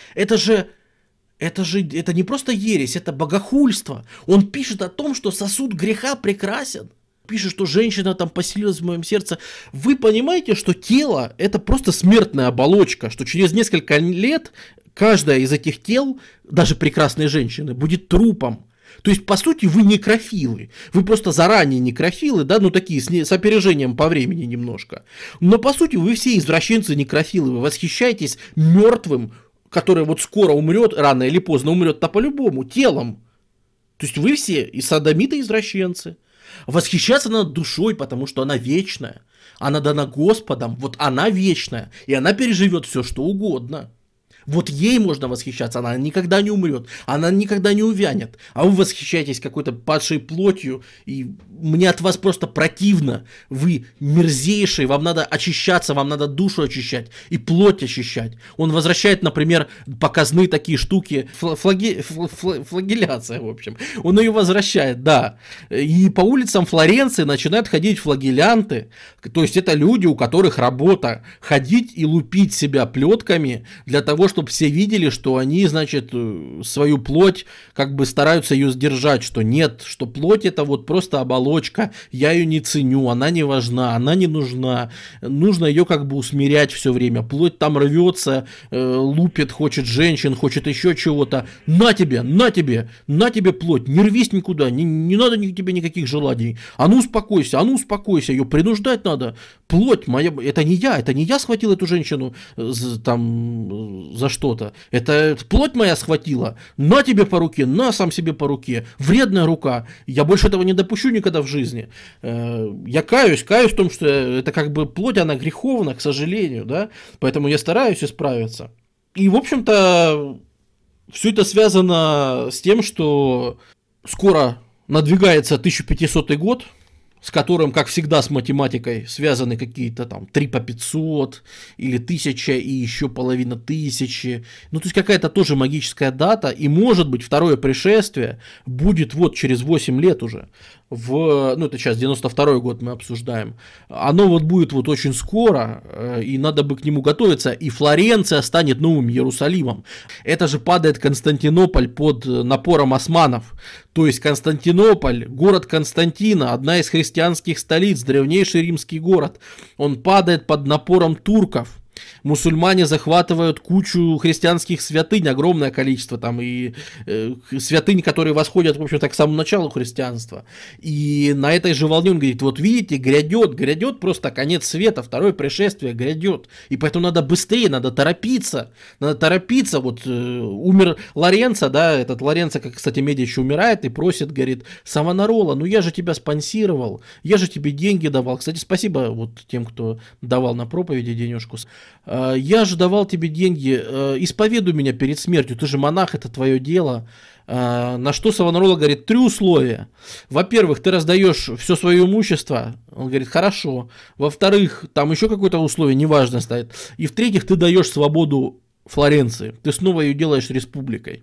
Это не просто ересь, это богохульство. Он пишет о том, что сосуд греха прекрасен. Пишет, что женщина там поселилась в моем сердце. Вы понимаете, что тело это просто смертная оболочка, что через несколько лет каждая из этих тел, даже прекрасной женщины, будет трупом. То есть, по сути, вы некрофилы. Вы просто заранее некрофилы, да, ну такие с опережением по времени немножко. Но, по сути, вы все извращенцы-некрофилы. Вы восхищаетесь мертвым, который вот скоро умрет, рано или поздно умрет-то по-любому, телом. То есть вы все и содомиты, и извращенцы. Восхищаться над душой, потому что она вечная. Она дана Господом, вот она вечная, и она переживет все, что угодно. Вот ей можно восхищаться, она никогда не умрет, она никогда не увянет. А вы восхищаетесь какой-то падшей плотью, и мне от вас просто противно. Вы мерзейшие, вам надо очищаться, вам надо душу очищать и плоть очищать. Он возвращает, например, показные такие штуки, флагеляция, в общем. Он ее возвращает, да. И по улицам Флоренции начинают ходить флагелянты, то есть это люди, у которых работа ходить и лупить себя плетками для того, чтобы все видели, что они, значит, свою плоть как бы стараются ее сдержать, что нет, что плоть это вот просто оболочка, я ее не ценю, она не важна, она не нужна, нужно ее как бы усмирять все время, плоть там рвется, лупит, хочет женщин, хочет еще чего-то, на тебе плоть, не рвись никуда, не надо тебе никаких желаний, а ну успокойся, ее принуждать надо, плоть моя, это не я схватил эту женщину там за что-то. Это плоть моя схватила. На тебе по руке, на сам себе по руке. Вредная рука. Я больше этого не допущу никогда в жизни. Я каюсь в том, что это как бы плоть, она греховна, к сожалению, да. Поэтому я стараюсь исправиться. И, в общем-то, все это связано с тем, что скоро надвигается 1500 год с которым, как всегда, с математикой связаны какие-то там 3 по 500 или 1000 и еще половина 1000. Ну, то есть какая-то тоже магическая дата, и может быть второе пришествие будет вот через 8 лет уже. Ну, это сейчас 92-й год мы обсуждаем. Оно вот будет вот очень скоро, и надо бы к нему готовиться, и Флоренция станет новым Иерусалимом. Это же падает Константинополь под напором османов. То есть Константинополь, город Константина, одна из христианских столиц, древнейший римский город, он падает под напором турков. Мусульмане захватывают кучу христианских святынь, огромное количество там, и святынь, которые восходят, в общем-то, к самому началу христианства. И на этой же волне он говорит, вот видите, грядет просто конец света, второе пришествие грядет. И поэтому надо быстрее, надо торопиться. Вот умер Лоренцо, да, этот Лоренцо, как, кстати, Медичи умирает и просит, говорит, Савонарола, ну я же тебя спонсировал, я же тебе деньги давал. Кстати, спасибо вот тем, кто давал на проповеди денежку. Я же давал тебе деньги, исповедуй меня перед смертью, ты же монах, это твое дело. На что Савонарола говорит, 3 условия. Во-первых, ты раздаешь все свое имущество, он говорит, хорошо. Во-вторых, там еще какое-то условие, неважно стоит. И в-третьих, ты даешь свободу Флоренции, ты снова ее делаешь республикой.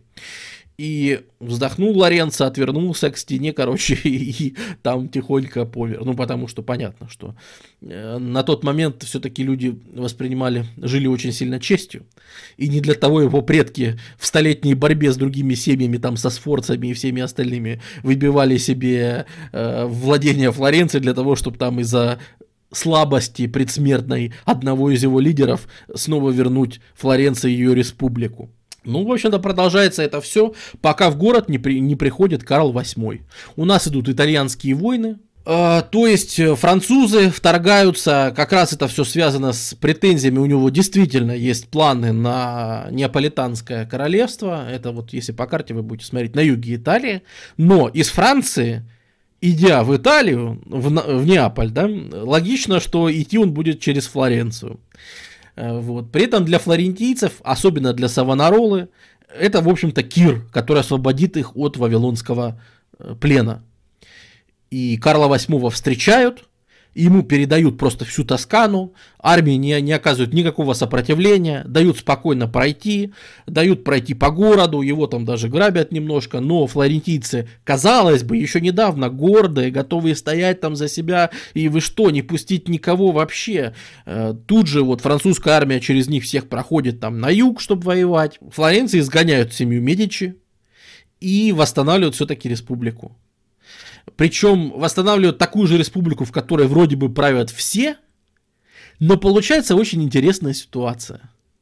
И вздохнул Лоренцо, отвернулся к стене, короче, и там тихонько помер. Ну, потому что понятно, что на тот момент все-таки люди жили очень сильно честью. И не для того его предки в столетней борьбе с другими семьями, там, со сфорцами и всеми остальными, выбивали себе владение Флоренции для того, чтобы там из-за слабости предсмертной одного из его лидеров снова вернуть Флоренции ее республику. Ну, в общем-то, продолжается это все, пока в город не приходит Карл VIII. У нас идут итальянские войны, то есть французы вторгаются, как раз это все связано с претензиями, у него действительно есть планы на Неаполитанское королевство, это вот если по карте вы будете смотреть, на юге Италии, но из Франции, идя в Италию, в Неаполь, да, логично, что идти он будет через Флоренцию. Вот. При этом для флорентийцев, особенно для Савонаролы, это, в общем-то, Кир, который освободит их от вавилонского плена. И Карла VIII встречают, ему передают просто всю Тоскану, армии не оказывают никакого сопротивления, дают спокойно пройти, дают пройти по городу, его там даже грабят немножко, но флорентийцы, казалось бы, еще недавно гордые, готовые стоять там за себя, и вы что, не пустить никого вообще. Тут же вот французская армия через них всех проходит там на юг, чтобы воевать. Флоренции изгоняют семью Медичи и восстанавливают все-таки республику. Причем восстанавливают такую же республику, в которой вроде бы правят все, но получается очень интересная ситуация.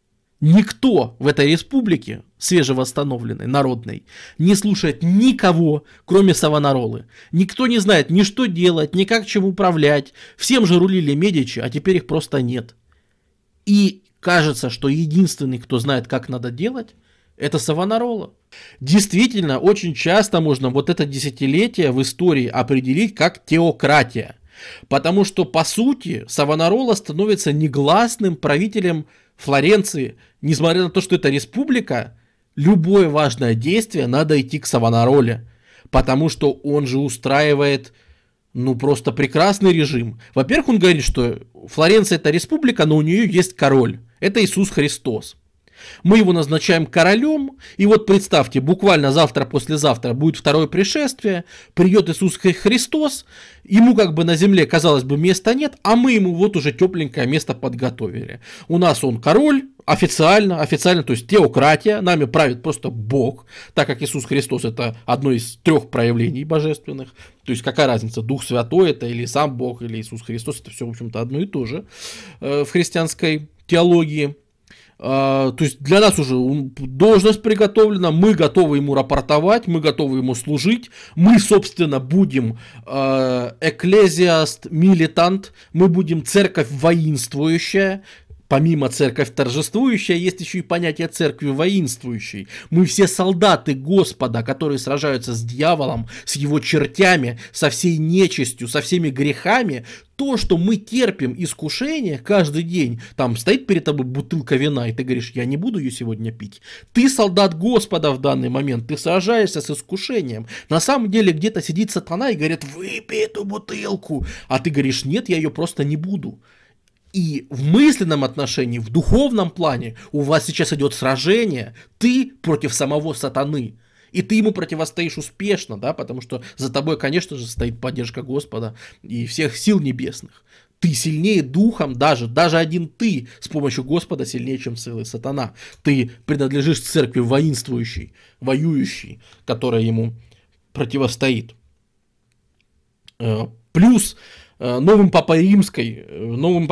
Никто в этой республике, свежевосстановленной, народной, не слушает никого, кроме Савонаролы. Никто не знает ни что делать, ни как чем управлять. Всем же рулили Медичи, а теперь их просто нет. И кажется, что единственный, кто знает, как надо делать, это Савонарола. Действительно, очень часто можно вот это десятилетие в истории определить как теократия. Потому что, по сути, Савонарола становится негласным правителем Флоренции. Несмотря на то, что это республика, любое важное действие надо идти к Савонароле. Потому что он же устраивает, ну, просто прекрасный режим. Во-первых, он говорит, что Флоренция это республика, но у нее есть король. Это Иисус Христос. Мы его назначаем королем, и вот представьте, буквально завтра-послезавтра будет второе пришествие, придет Иисус Христос, ему как бы на земле, казалось бы, места нет, а мы ему вот уже тепленькое место подготовили. У нас он король, официально, то есть теократия, нами правит просто Бог, так как Иисус Христос это одно из 3 проявлений божественных, то есть какая разница, Дух Святой это или сам Бог, или Иисус Христос, это все, в общем-то, одно и то же в христианской теологии. То есть для нас уже должность приготовлена, мы готовы ему рапортовать, мы готовы ему служить, мы, собственно, будем экклезиаст милитант, мы будем церковь воинствующая, помимо церковь торжествующая, есть еще и понятие церкви воинствующей. Мы все солдаты Господа, которые сражаются с дьяволом, с его чертями, со всей нечистью, со всеми грехами. То, что мы терпим искушение каждый день, там стоит перед тобой бутылка вина, и ты говоришь, я не буду ее сегодня пить. Ты солдат Господа в данный момент, ты сражаешься с искушением. На самом деле где-то сидит сатана и говорит, выпей эту бутылку. А ты говоришь, нет, я ее просто не буду. И в мысленном отношении, в духовном плане у вас сейчас идет сражение, ты против самого сатаны. И ты ему противостоишь успешно, да, потому что за тобой, конечно же, стоит поддержка Господа и всех сил небесных. Ты сильнее духом, даже один ты с помощью Господа сильнее, чем целый сатана. Ты принадлежишь церкви воинствующей, воюющей, которая ему противостоит. Плюс новым папой римской, новым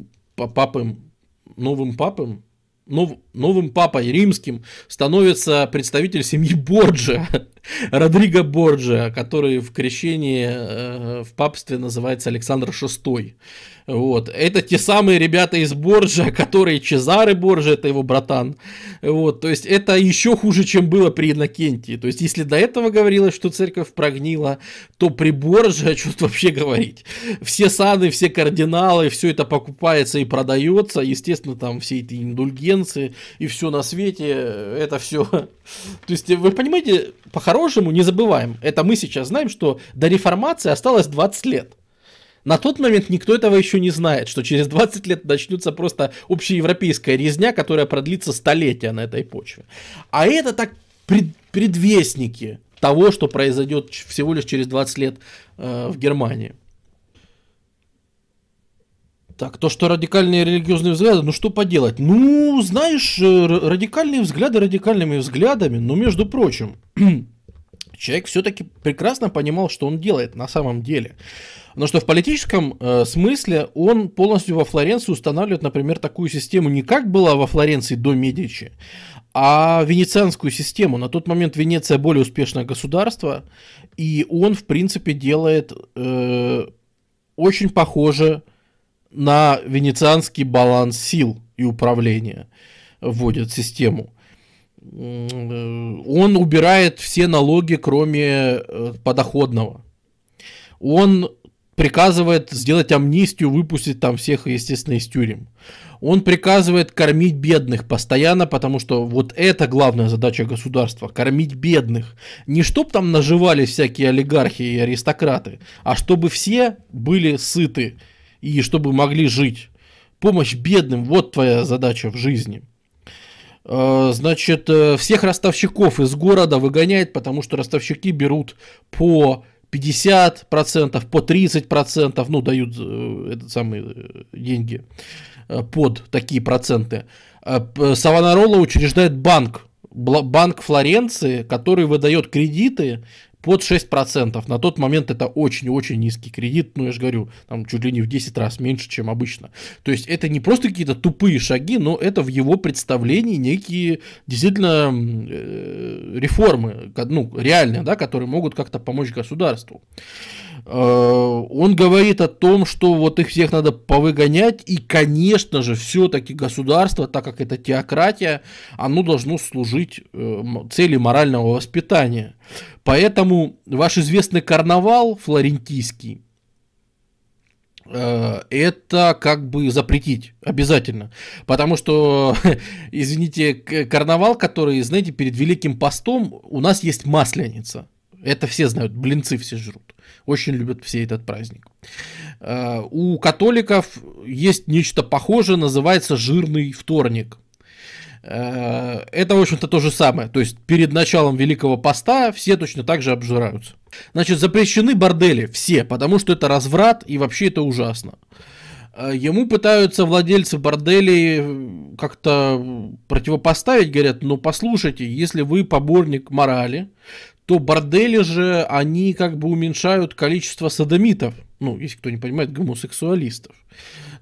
папой римским становится представитель семьи Борджиа, Родриго Борджиа, который в крещении в папстве называется Александр VI. Вот. Это те самые ребята из Борджиа, которые Чезаре Борджиа, это его братан. Вот. То есть это еще хуже, чем было при Иннокентии. То есть если до этого говорилось, что церковь прогнила, то при Борджиа что-то вообще говорить. Все саны, все кардиналы, все это покупается и продается. Естественно, там все эти индульгенции и все на свете, это все. То есть вы понимаете, по-хорошему не забываем. Это мы сейчас знаем, что до реформации осталось 20 лет. На тот момент никто этого еще не знает, что через 20 лет начнется просто общеевропейская резня, которая продлится столетия на этой почве. А это так предвестники того, что произойдет всего лишь через 20 лет в Германии. Так, то, что радикальные религиозные взгляды, ну что поделать? Ну, знаешь, радикальные взгляды радикальными взглядами, но между прочим, человек все-таки прекрасно понимал, что он делает на самом деле. Но что в политическом смысле он полностью во Флоренции устанавливает, например, такую систему, не как была во Флоренции до Медичи, а венецианскую систему. На тот момент Венеция более успешное государство, и он, в принципе, делает очень похоже на венецианский баланс сил и управления, вводит систему. Он убирает все налоги, кроме подоходного. Он приказывает сделать амнистию, выпустить там всех, естественно, из тюрем. Он приказывает кормить бедных постоянно, потому что вот это главная задача государства – кормить бедных. Не чтоб там наживались всякие олигархи и аристократы, а чтобы все были сыты и чтобы могли жить. Помощь бедным – вот твоя задача в жизни. Значит, всех ростовщиков из города выгоняет, потому что ростовщики берут по 50%, по 30%, ну, дают самые деньги под такие проценты. Савонарола учреждает банк Флоренции, который выдает кредиты под 6%. На тот момент это очень-очень низкий кредит, ну я же говорю, там чуть ли не в 10 раз меньше, чем обычно. То есть это не просто какие-то тупые шаги, но это в его представлении некие действительно реформы, ну, реальные, да, которые могут как-то помочь государству. Он говорит о том, что вот их всех надо повыгонять, и, конечно же, все-таки государство, так как это теократия, оно должно служить цели морального воспитания. Поэтому ваш известный карнавал флорентийский, это как бы запретить обязательно. Потому что, извините, карнавал, который, знаете, перед Великим постом у нас есть Масленица. Это все знают, блинцы все жрут. Очень любят все этот праздник. У католиков есть нечто похожее, называется жирный вторник. Это, в общем-то, то же самое. То есть перед началом Великого поста все точно так же обжираются. Значит, запрещены бордели все, потому что это разврат и вообще это ужасно. Ему пытаются владельцы борделей как-то противопоставить, говорят, ну послушайте, если вы поборник морали, то бордели же, они как бы уменьшают количество содомитов, ну, если кто не понимает, гомосексуалистов.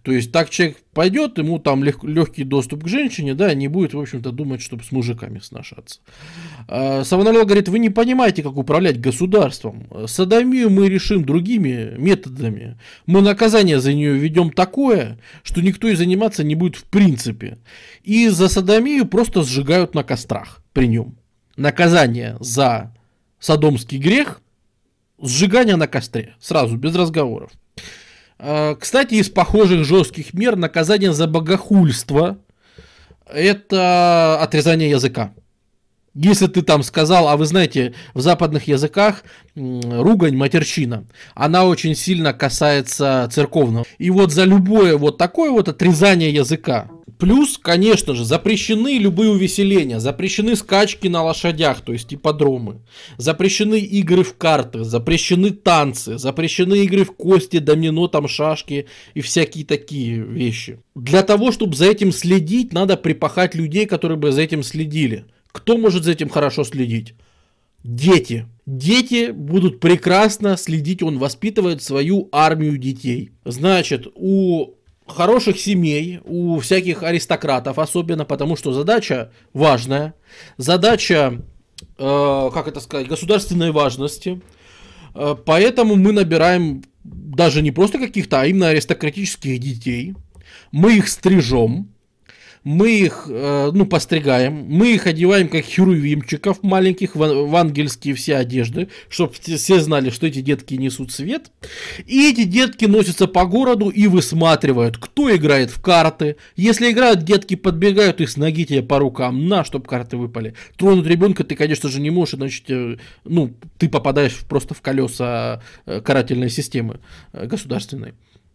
То есть так человек пойдет, ему там легкий доступ к женщине, да, не будет, в общем-то, думать, чтобы с мужиками сношаться. Савонарол говорит, вы не понимаете, как управлять государством. Содомию мы решим другими методами. Мы наказание за нее ведем такое, что никто и заниматься не будет в принципе. И за содомию просто сжигают на кострах при нем. Наказание за содомский грех — сжигание на костре. Сразу, без разговоров. Кстати, из похожих жестких мер наказание за богохульство — это отрезание языка. Если ты там сказал, а вы знаете, в западных языках ругань, матерщина, она очень сильно касается церковного. И вот за любое вот такое вот отрезание языка. Плюс, конечно же, запрещены любые увеселения, запрещены скачки на лошадях, то есть ипподромы, запрещены игры в карты, запрещены танцы, запрещены игры в кости, домино, там шашки и всякие такие вещи. Для того, чтобы за этим следить, надо припахать людей, которые бы за этим следили. Кто может за этим хорошо следить? Дети. Дети будут прекрасно следить, он воспитывает свою армию детей. Значит, у хороших семей, у всяких аристократов особенно, потому что задача важная, задача, как это сказать, государственной важности, поэтому мы набираем даже не просто каких-то, а именно аристократических детей, мы их стрижем, мы их, постригаем, мы их одеваем как херувимчиков маленьких в ангельские все одежды, чтобы все знали, что эти детки несут свет. И эти детки носятся по городу и высматривают, кто играет в карты. Если играют детки, подбегают их с ноги тебе по рукам, чтобы карты выпали. Тронуть ребенка ты, конечно же, не можешь, иначе ты попадаешь просто в колеса карательной системы государственной.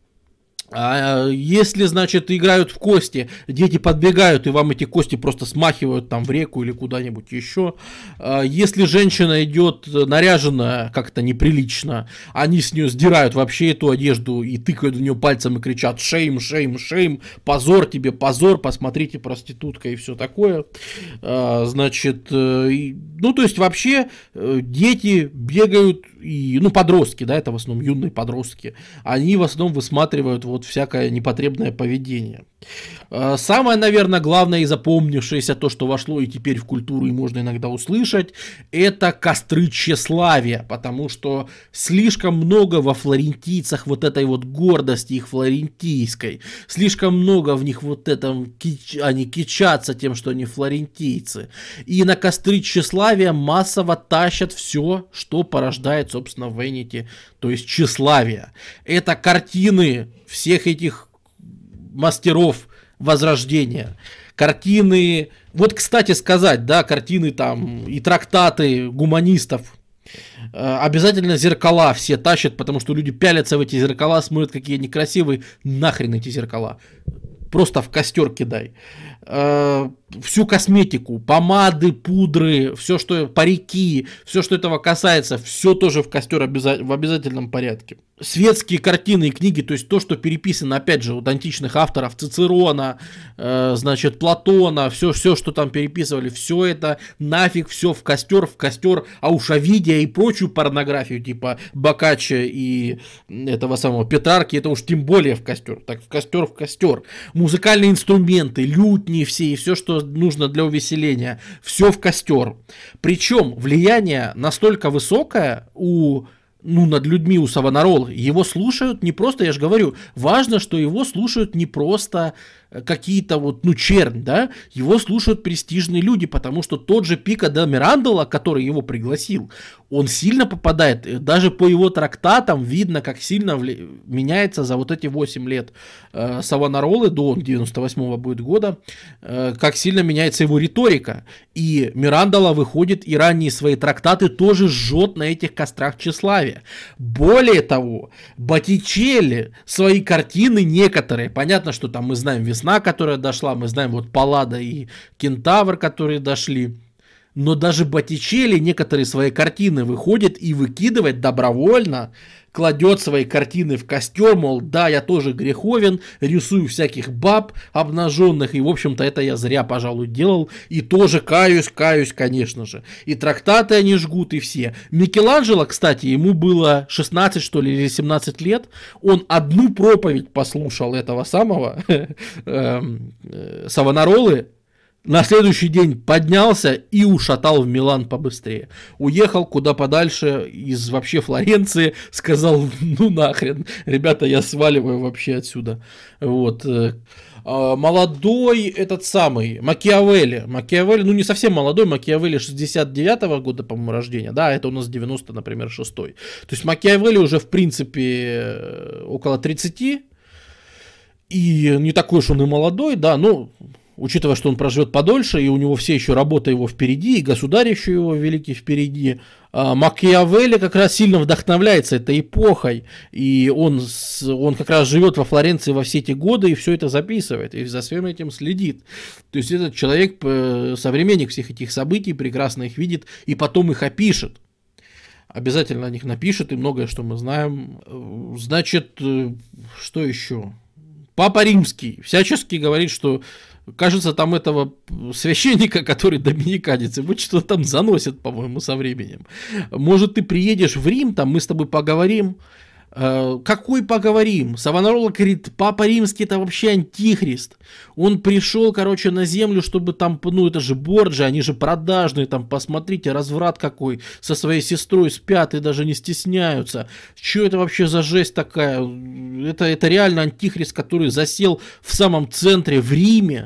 А если, значит, играют в кости, дети подбегают и вам эти кости просто смахивают там в реку или куда-нибудь еще. Если женщина идет наряженная как-то неприлично, они с нее сдирают вообще эту одежду и тыкают в нее пальцем и кричат «шейм, шейм, шейм, позор тебе, позор, посмотрите, проститутка» и все такое. Значит, то есть вообще дети бегают, подростки, да, это в основном юные подростки, они в основном высматривают вот всякое непотребное поведение. Самое, наверное, главное и запомнившееся, то, что вошло и теперь в культуру и можно иногда услышать, это костры тщеславия, потому что слишком много во флорентийцах вот этой вот гордости их флорентийской, слишком много в них вот этом, они кичатся тем, что они флорентийцы, и на костры тщеславия массово тащат все, что порождает, собственно, венити, то есть тщеславие. Это картины всех этих мастеров Возрождения, картины, вот, кстати сказать, да, картины там и трактаты гуманистов, обязательно зеркала все тащат, потому что люди пялятся в эти зеркала, смотрят, какие они красивые, нахрен эти зеркала, просто в костер кидай. Всю косметику, помады, пудры, все, что парики, все, что этого касается, все тоже в костер в обязательном порядке. Светские картины и книги, то есть то, что переписано, опять же, от античных авторов, Цицерона, значит, Платона, все, что там переписывали, все это нафиг, все в костер, а уж Овидия и прочую порнографию, типа Боккаччо и этого самого Петрарки, это уж тем более в костер. Так, в костер. Музыкальные инструменты, лютни все, и все, что нужно для увеселения, все в костер. Причем влияние настолько высокое над людьми у Савонарола. Его слушают не просто, я же говорю, важно, что его слушают не просто какие-то чернь, да, его слушают престижные люди, потому что тот же Пико де Мирандола, который его пригласил, он сильно попадает, даже по его трактатам видно, как сильно меняется за вот эти 8 лет Савонаролы, до 98-го будет года, как сильно меняется его риторика, и Мирандола выходит и ранние свои трактаты тоже жжет на этих кострах тщеславия. Более того, Боттичелли свои картины некоторые, понятно, что там мы знаем «Весна», которая дошла, мы знаем вот «Паллада» и «Кентавр», которые дошли, Но даже Боттичелли некоторые свои картины выходит и выкидывает добровольно, кладет свои картины в костер, мол, да, я тоже греховен, рисую всяких баб обнаженных, и, в общем-то, это я зря, пожалуй, делал, и тоже каюсь, конечно же. И трактаты они жгут, и все. Микеланджело, кстати, ему было 16, что ли, или 17 лет, он одну проповедь послушал этого самого Савонаролы, на следующий день поднялся и ушатал в Милан побыстрее. Уехал куда подальше из вообще Флоренции, сказал, ну нахрен, ребята, я сваливаю вообще отсюда. Вот. Молодой этот самый, Макиавелли, ну не совсем молодой, Макиавелли 69-го года, по-моему, рождения, да, это у нас 90, например, 6-й. То есть Макиавелли уже, в принципе, около 30, и не такой уж он и молодой, да, ну... Учитывая, что он проживет подольше, и у него все еще работа его впереди, и государь еще его великий впереди, Макиавелли как раз сильно вдохновляется этой эпохой, и он как раз живет во Флоренции во все эти годы, и все это записывает, и за всем этим следит. То есть этот человек, современник всех этих событий, прекрасно их видит, и потом их опишет. Обязательно о них напишет, и многое, что мы знаем. Значит, что еще? Папа Римский всячески говорит, что кажется, там этого священника, который доминиканец, его что-то там заносит, по-моему, со временем. Может, ты приедешь в Рим, там мы с тобой поговорим. Какой поговорим? Савонарола говорит, Папа Римский это вообще антихрист. Он пришел, короче, на землю, чтобы там, ну это же Борджи, они же продажные, там, посмотрите, разврат какой, со своей сестрой спят и даже не стесняются. Что это вообще за жесть такая? Это реально антихрист, который засел в самом центре, в Риме,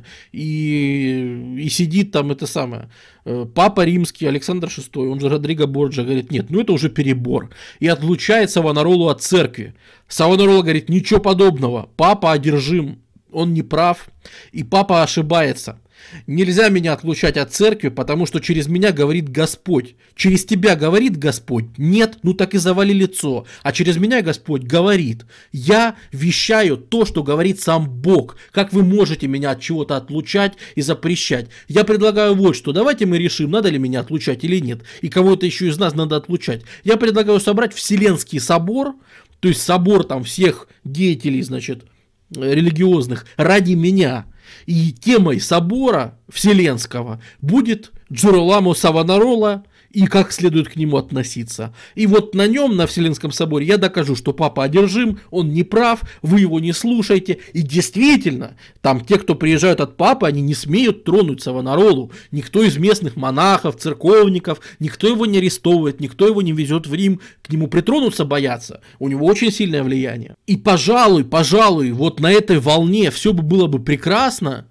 и сидит там, это самое... Папа Римский, Александр VI, он же Родриго Борджа, говорит, нет, ну это уже перебор. И отлучает Савонаролу от церкви. Савонарола говорит, ничего подобного, папа одержим, он не прав, и папа ошибается. Нельзя меня отлучать от церкви, потому что через меня говорит Господь. Через тебя говорит Господь? Нет, ну так и завали лицо. А через меня Господь говорит. Я вещаю то, что говорит сам Бог. Как вы можете меня от чего-то отлучать и запрещать? Я предлагаю вот что. Давайте мы решим, надо ли меня отлучать или нет. И кого-то еще из нас надо отлучать. Я предлагаю собрать Вселенский собор, то есть собор там всех деятелей, значит, религиозных ради меня. И темой собора Вселенского будет Джероламо Савонарола и как следует к нему относиться. И вот на нем, на Вселенском соборе, я докажу, что папа одержим, он не прав, вы его не слушаете. И действительно, там те, кто приезжают от папы, они не смеют тронуть Савонаролу. Никто из местных монахов, церковников, никто его не арестовывает, никто его не везет в Рим, к нему притронуться боятся. У него очень сильное влияние. И пожалуй, вот на этой волне все было бы прекрасно,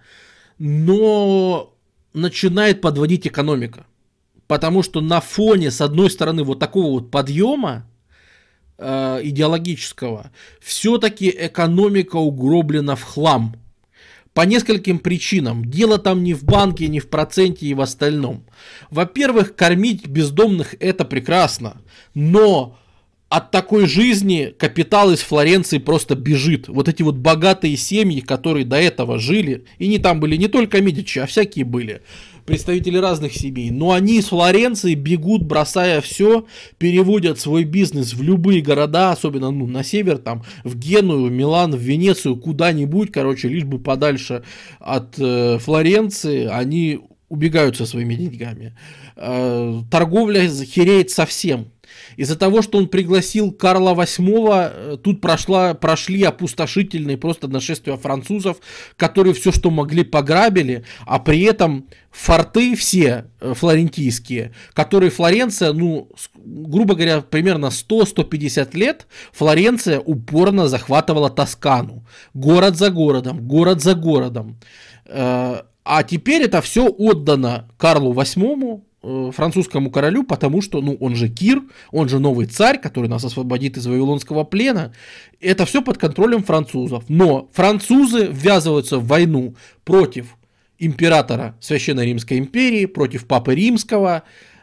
но начинает подводить экономика. Потому что на фоне, с одной стороны, вот такого вот подъема идеологического, все-таки экономика угроблена в хлам. По нескольким причинам. Дело там не в банке, не в проценте и в остальном. Во-первых, кормить бездомных это прекрасно, но от такой жизни капитал из Флоренции просто бежит. Вот эти вот богатые семьи, которые до этого жили, и не там были не только Медичи, а всякие были, представители разных семей, но они из Флоренции бегут, бросая все, переводят свой бизнес в любые города, особенно на север, там, в Геную, в Милан, в Венецию, куда-нибудь, короче, лишь бы подальше от Флоренции, они убегают со своими деньгами. Торговля хереет совсем. Из-за того, что он пригласил Карла VIII, тут прошли опустошительные просто нашествия французов, которые все, что могли, пограбили, а при этом форты все флорентийские, которые Флоренция, ну, грубо говоря, примерно 100-150 лет Флоренция упорно захватывала Тоскану, город за городом, город за городом. А теперь это все отдано Карлу VIII, французскому королю, потому что, ну, он же Кир, он же новый царь, который нас освободит из вавилонского плена. Это все под контролем французов. Но французы ввязываются в войну против императора Священной Римской империи, против Папы Римского,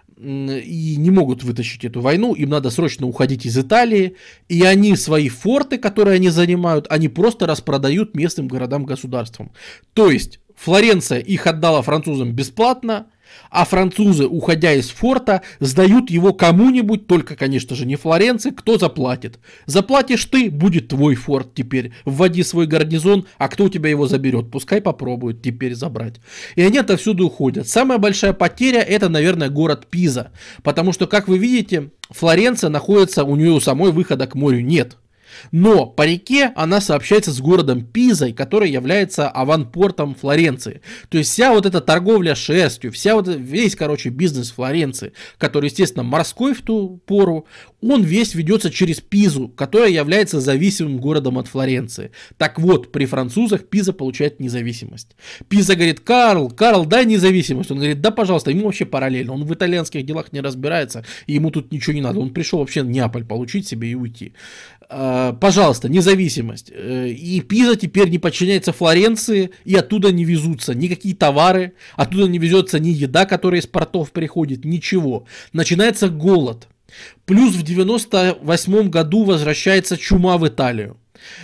и не могут вытащить эту войну, им надо срочно уходить из Италии, и они свои форты, которые они занимают, они просто распродают местным городам-государствам. То есть Флоренция их отдала французам бесплатно, А французы, уходя из форта, сдают его кому-нибудь, только, конечно же, не Флоренции, кто заплатит. Заплатишь ты, будет твой форт теперь. Вводи свой гарнизон, а кто у тебя его заберет? Пускай попробуют теперь забрать. И они отовсюду уходят. Самая большая потеря это, наверное, город Пиза. Потому что, как вы видите, Флоренция находится, у нее у самой выхода к морю нет. Но по реке она сообщается с городом Пизой, который является аванпортом Флоренции. То есть вся вот эта торговля шерстью, весь, короче, бизнес Флоренции, который, естественно, морской в ту пору, он весь ведется через Пизу, которая является зависимым городом от Флоренции. Так вот, при французах Пиза получает независимость. Пиза говорит: Карл, дай независимость. Он говорит: да, пожалуйста, ему вообще параллельно. Он в итальянских делах не разбирается, и ему тут ничего не надо. Он пришел вообще Неаполь получить себе и уйти. Пожалуйста, независимость. И Пиза теперь не подчиняется Флоренции, и оттуда не везутся никакие товары, оттуда не везется ни еда, которая из портов приходит, ничего. Начинается голод. Плюс в 98 году возвращается чума в Италию.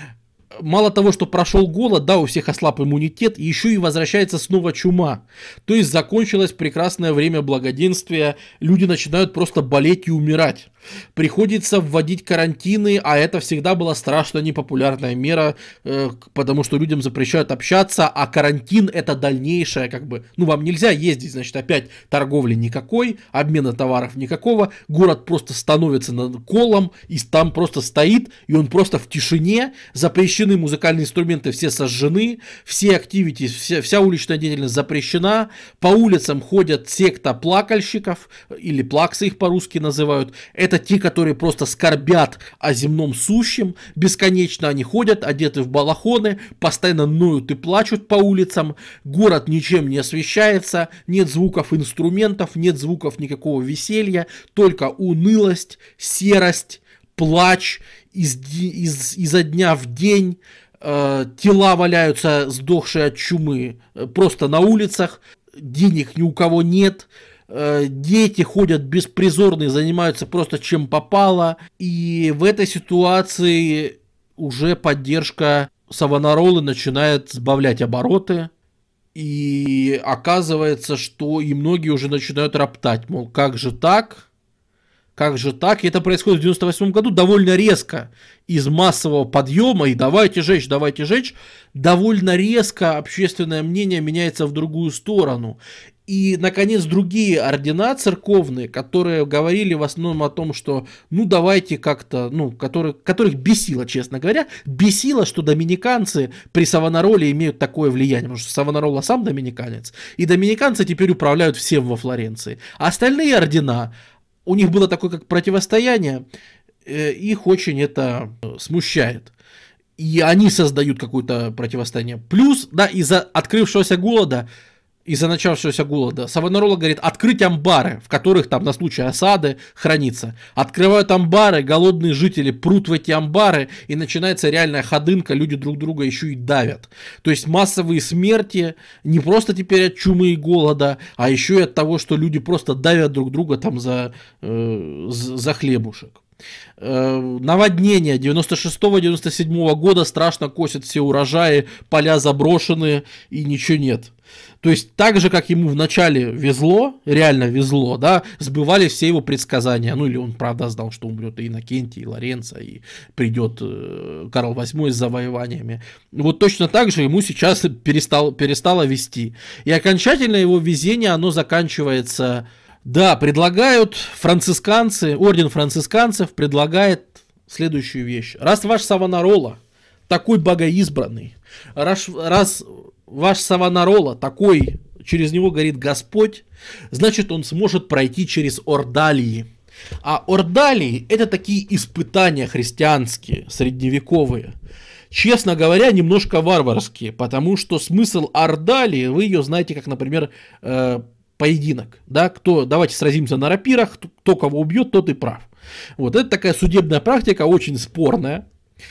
Мало того, что прошел голод, да, у всех ослаб иммунитет, еще и возвращается снова чума. То есть закончилось прекрасное время благоденствия, люди начинают просто болеть и умирать. Приходится вводить карантины, а это всегда была страшно непопулярная мера, потому что людям запрещают общаться, а карантин это дальнейшее, вам нельзя ездить, значит, опять торговли никакой, обмена товаров никакого, город просто становится над колом, и там просто стоит, и он просто в тишине, запрещены музыкальные инструменты, все сожжены, все активити, вся уличная деятельность запрещена, по улицам ходят секта плакальщиков, или плаксы их по-русски называют, это те, которые просто скорбят о земном сущем, бесконечно они ходят, одеты в балахоны, постоянно ноют и плачут по улицам, город ничем не освещается, нет звуков инструментов, нет звуков никакого веселья, только унылость, серость, плач, изо дня в день, тела валяются сдохшие от чумы просто на улицах, денег ни у кого нет, дети ходят беспризорные, занимаются просто чем попало. И в этой ситуации уже поддержка Савонаролы начинает сбавлять обороты. И оказывается, что и многие уже начинают роптать. Мол, как же так? Как же так? И это происходит в 98 году довольно резко. Из массового подъема и давайте жечь, довольно резко общественное мнение меняется в другую сторону. И, наконец, другие ордена церковные, которые говорили в основном о том, что, давайте как-то, которых бесило, честно говоря, что доминиканцы при Савонароле имеют такое влияние, потому что Савонарола сам доминиканец, и доминиканцы теперь управляют всем во Флоренции. А остальные ордена, у них было такое как противостояние, их очень это смущает. И они создают какое-то противостояние. Плюс, да, из-за начавшегося голода, Савонарола говорит: открыть амбары, в которых там на случай осады хранится. Открывают амбары, голодные жители прут в эти амбары, и начинается реальная ходынка, люди друг друга еще и давят. То есть массовые смерти не просто теперь от чумы и голода, а еще и от того, что люди просто давят друг друга там за хлебушек. Наводнение 96-97 года страшно косят все урожаи, поля заброшены и ничего нет. То есть так же, как ему вначале везло, реально везло, да, сбывались все его предсказания. Или он правда знал, что умрет и Иннокентий, и Лоренцо, и придет Карл VIII с завоеваниями. Вот точно так же ему сейчас перестало везти. И окончательно его везение, оно заканчивается... Да, предлагают орден францисканцев предлагает следующую вещь. Раз ваш Савонарола такой богоизбранный, раз ваш Савонарола такой, через него горит Господь, значит он сможет пройти через Ордалии. А Ордалии это такие испытания христианские, средневековые. Честно говоря, немножко варварские, потому что смысл Ордалии, вы ее знаете как, например, поединок, да, давайте сразимся на рапирах, кто кого убьет, тот и прав. Вот, это такая судебная практика, очень спорная,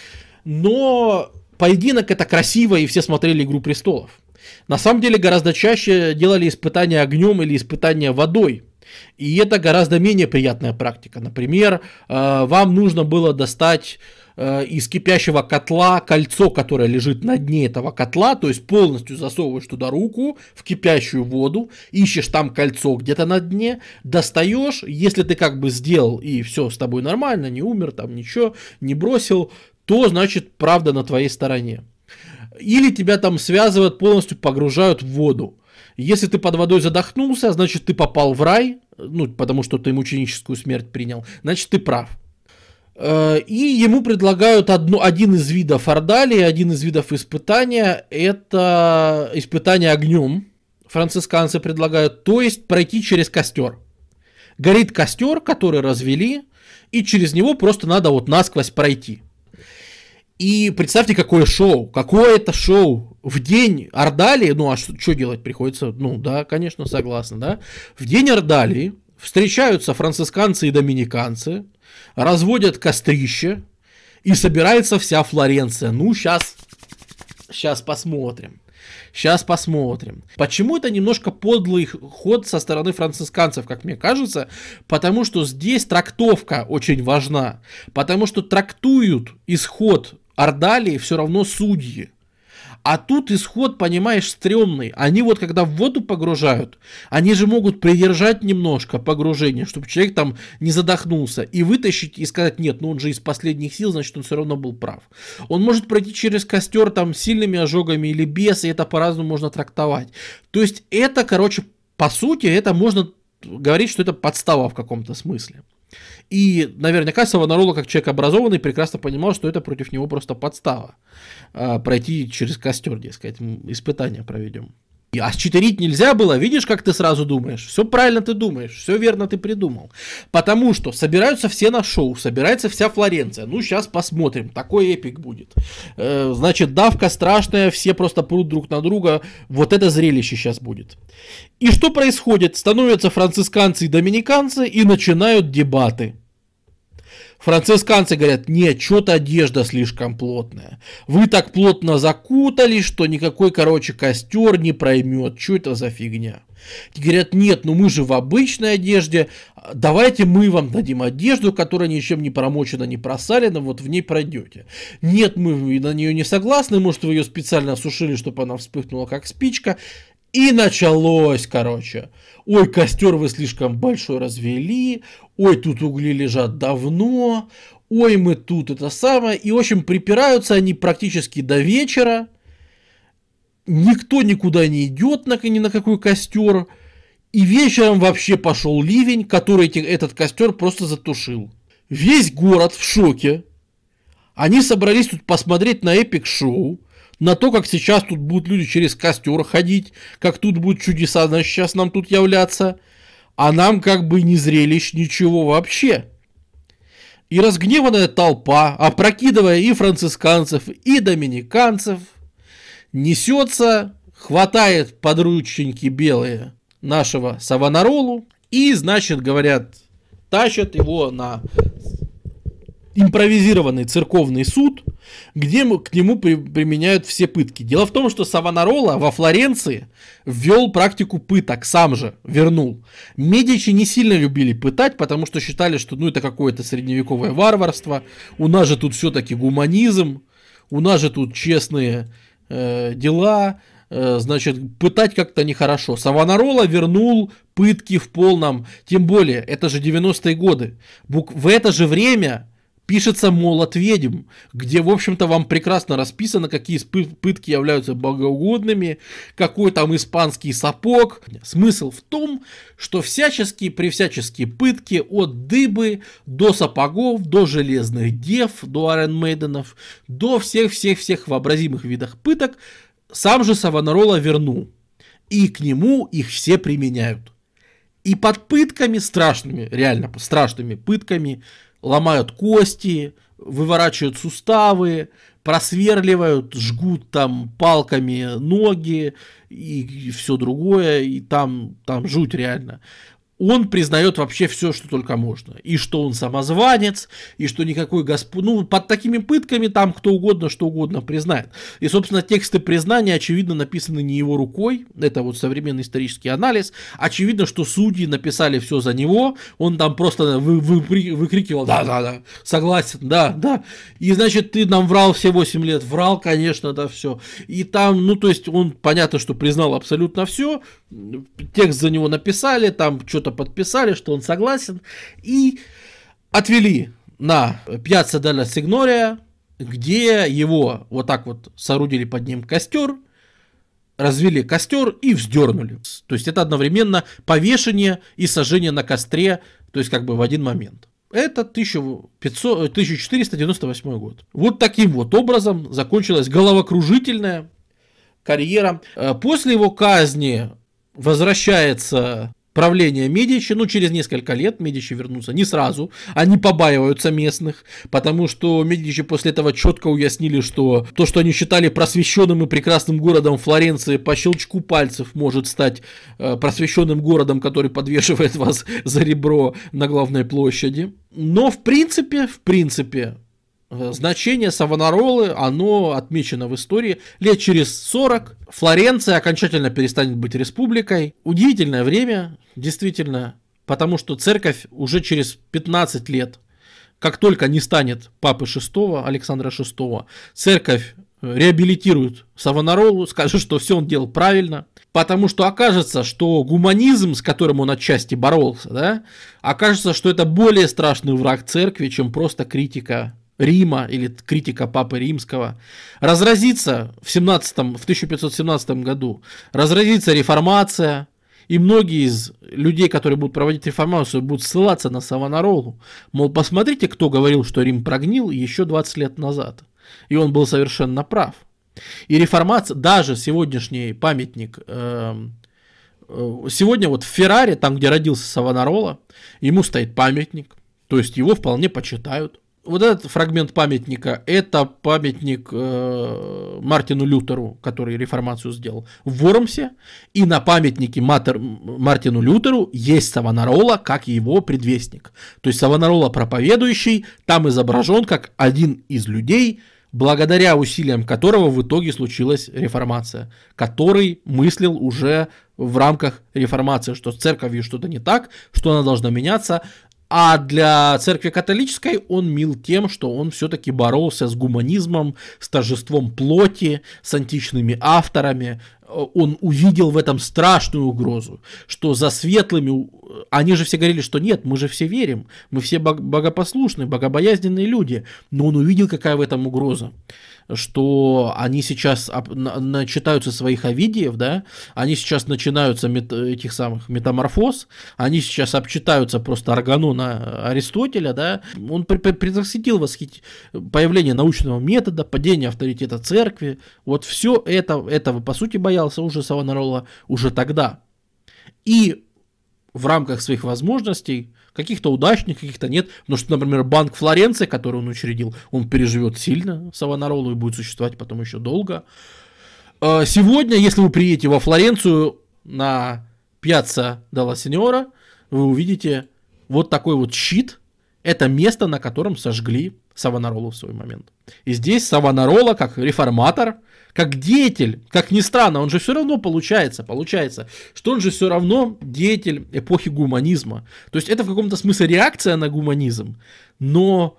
но поединок это красиво, и все смотрели «Игру престолов». На самом деле гораздо чаще делали испытания огнем или испытания водой. И это гораздо менее приятная практика. Например, вам нужно было достать из кипящего котла кольцо, которое лежит на дне этого котла, то есть полностью засовываешь туда руку в кипящую воду, ищешь там кольцо где-то на дне, достаешь, если ты как бы сделал и все с тобой нормально, не умер, там ничего, не бросил, то значит правда на твоей стороне. Или тебя там связывают, полностью погружают в воду. Если ты под водой задохнулся, значит ты попал в рай, ну, потому что ты мученическую смерть принял, значит ты прав. И ему предлагают один из видов ордалии, один из видов испытания, это испытание огнем. Францисканцы предлагают, то есть пройти через костер. Горит костер, который развели, и через него просто надо вот насквозь пройти. И представьте, какое шоу, какое это шоу. В день Ордалии, ну а что делать приходится, ну да, конечно, согласна, да. В день Ордалии встречаются францисканцы и доминиканцы, разводят кострище, и собирается вся Флоренция. Ну, сейчас посмотрим. Сейчас посмотрим. Почему это немножко подлый ход со стороны францисканцев, как мне кажется? Потому что здесь трактовка очень важна. Потому что трактуют исход Ордалии все равно судьи. А тут исход, понимаешь, стрёмный. Они вот когда в воду погружают, они же могут придержать немножко погружение, чтобы человек там не задохнулся, и вытащить и сказать, нет, ну он же из последних сил, значит он все равно был прав. Он может пройти через костер там с сильными ожогами или без, и это по-разному можно трактовать. То есть это, короче, по сути, это можно говорить, что это подстава в каком-то смысле. И наверняка Савонарола, как человек образованный, прекрасно понимал, что это против него просто подстава. Пройти через костер, дескать, испытания проведем. А считерить нельзя было, видишь, как ты сразу думаешь. Все правильно ты думаешь, все верно ты придумал. Потому что собираются все на шоу, собирается вся Флоренция. Ну, сейчас посмотрим, такой эпик будет. Значит, давка страшная, все просто прут друг на друга. Вот это зрелище сейчас будет. И что происходит? Становятся францисканцы и доминиканцы и начинают дебаты. Францисканцы говорят, нет, что-то одежда слишком плотная. Вы так плотно закутались, что никакой, короче, костер не проймет. Что это за фигня? И говорят, нет, ну мы же в обычной одежде. Давайте мы вам дадим одежду, которая ничем не промочена, не просалена, вот в ней пройдете. Нет, мы на нее не согласны, может вы ее специально осушили, чтобы она вспыхнула как спичка. И началось, короче. Ой, костер вы слишком большой развели. Ой, тут угли лежат давно. Ой, мы тут это самое. И, в общем, припираются они практически до вечера. Никто никуда не идет ни на какой костер. И вечером вообще пошел ливень, который этот костер просто затушил. Весь город в шоке. Они собрались тут посмотреть на эпик-шоу. На то, как сейчас тут будут люди через костер ходить, как тут будут чудеса, значит, сейчас нам тут являться, а нам как бы не зрелищ, ничего вообще. И разгневанная толпа, опрокидывая и францисканцев, и доминиканцев, несется, хватает подрученьки белые нашего Савонаролу и, значит, говорят, тащат его на импровизированный церковный суд, где к нему применяют все пытки. Дело в том, что Савонарола во Флоренции ввел практику пыток, сам же вернул. Медичи не сильно любили пытать, потому что считали, что ну это какое-то средневековое варварство, у нас же тут все-таки гуманизм, у нас же тут честные дела, значит, пытать как-то нехорошо. Савонарола вернул пытки в полном, тем более, это же 90-е годы. В это же время пишется «Молот ведьм», где, в общем-то, вам прекрасно расписано, какие пытки являются богоугодными, какой там испанский сапог. Смысл в том, что всяческие пытки от дыбы до сапогов, до железных дев, до айронмейденов, до всех вообразимых видов пыток сам же Савонарола вернул. И к нему их все применяют. И под пытками страшными, реально страшными пытками, ломают кости, выворачивают суставы, просверливают, жгут там палками ноги и все другое, и там жуть реально. он признает вообще все, что только можно. И что он самозванец, и что никакой Господь... Ну, под такими пытками там кто угодно, что угодно признает. И, собственно, тексты признания, очевидно, написаны не его рукой. Это вот современный исторический анализ. Очевидно, что судьи написали все за него. Он там просто выкрикивал: да, согласен, да. И, значит, ты нам врал все 8 лет. Врал, конечно, да, все. И там, ну, то есть, он, понятно, что признал абсолютно все. Текст за него написали, там что-то подписали, что он согласен, и отвели на Пьяцца делла Сигнория, где его вот так вот соорудили под ним костер, развели костер и вздернули. То есть это одновременно повешение и сожжение на костре, то есть как бы в один момент. Это 1498 год. Вот таким вот образом закончилась головокружительная карьера. После его казни возвращается правление Медичи, ну, через несколько лет Медичи вернутся, не сразу, они побаиваются местных, потому что Медичи после этого четко уяснили, что то, что они считали просвещенным и прекрасным городом Флоренции, по щелчку пальцев может стать просвещенным городом, который подвешивает вас за ребро на главной площади. Но в принципе, значение Савонаролы, оно отмечено в истории. Лет через 40 Флоренция окончательно перестанет быть республикой. Удивительное время, действительно, потому что церковь уже через 15 лет, как только не станет папы VI, Александра VI, церковь реабилитирует Савонаролу, скажет, что все он делал правильно, потому что окажется, что гуманизм, с которым он отчасти боролся, да, окажется, что это более страшный враг церкви, чем просто критика Рима или критика Папы Римского. Разразится в 1517 году, разразится реформация, и многие из людей, которые будут проводить реформацию, будут ссылаться на Савонаролу. Мол, посмотрите, кто говорил, что Рим прогнил еще 20 лет назад. И он был совершенно прав. И реформация, даже сегодняшний памятник, сегодня вот в Ферраре, там, где родился Савонарола, ему стоит памятник, то есть его вполне почитают. Вот этот фрагмент памятника, это памятник Мартину Лютеру, который реформацию сделал в Вормсе, и на памятнике Мартину Лютеру есть Савонарола как его предвестник. То есть Савонарола проповедующий там изображен как один из людей, благодаря усилиям которого в итоге случилась реформация, который мыслил уже в рамках реформации, что с церковью что-то не так, что она должна меняться. А для церкви католической он мил тем, что он все-таки боролся с гуманизмом, с торжеством плоти, с античными авторами. Он увидел в этом страшную угрозу, что за светлыми... Они же все говорили, что нет, мы же все верим, мы все богопослушные, богобоязненные люди. Но он увидел, какая в этом угроза. Что они сейчас начитаются своих Овидиев, да, они сейчас начинаются этих самых метаморфоз, они сейчас обчитаются просто Органона Аристотеля, да, он предвосхитил появление научного метода, падение авторитета церкви, вот все этого по сути боялся уже Савонарола уже тогда. И в рамках своих возможностей, каких-то удачных, каких-то нет. Потому что, например, Банк Флоренции, который он учредил, он переживет сильно Савонаролу и будет существовать потом еще долго. Сегодня, если вы приедете во Флоренцию на Пьяцца делла Синьора, вы увидите вот такой вот щит. Это место, на котором сожгли Савонаролу в свой момент. И здесь Савонарола, как реформатор, как деятель, как ни странно, он же все равно получается, что он же все равно деятель эпохи гуманизма. То есть это в каком-то смысле реакция на гуманизм, но,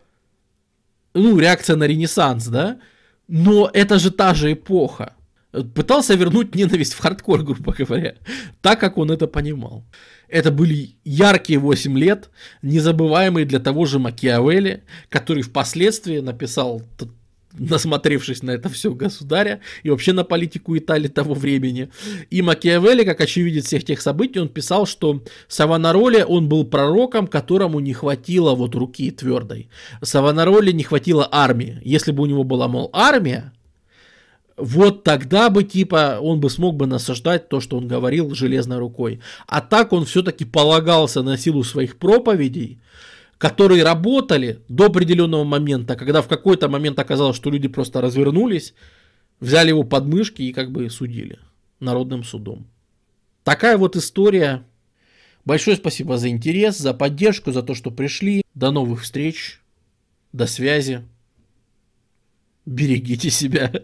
реакция на Ренессанс, да, но это же та же эпоха. Пытался вернуть ненависть в хардкор, грубо говоря, так, как он это понимал. Это были яркие 8 лет, незабываемые для того же Макиавелли, который впоследствии написал, насмотревшись на это все государя и вообще на политику Италии того времени. И Макиавелли, как очевидец всех тех событий, он писал, что Савонароле, он был пророком, которому не хватило вот руки твердой. Савонароле не хватило армии. Если бы у него была, мол, армия, вот тогда бы, он бы смог бы насаждать то, что он говорил железной рукой. А так он все-таки полагался на силу своих проповедей, которые работали до определенного момента, когда в какой-то момент оказалось, что люди просто развернулись, взяли его под мышки и как бы судили народным судом. Такая вот история Большое спасибо за интерес, за поддержку, за то, что пришли. До новых встреч. До связи. Берегите себя.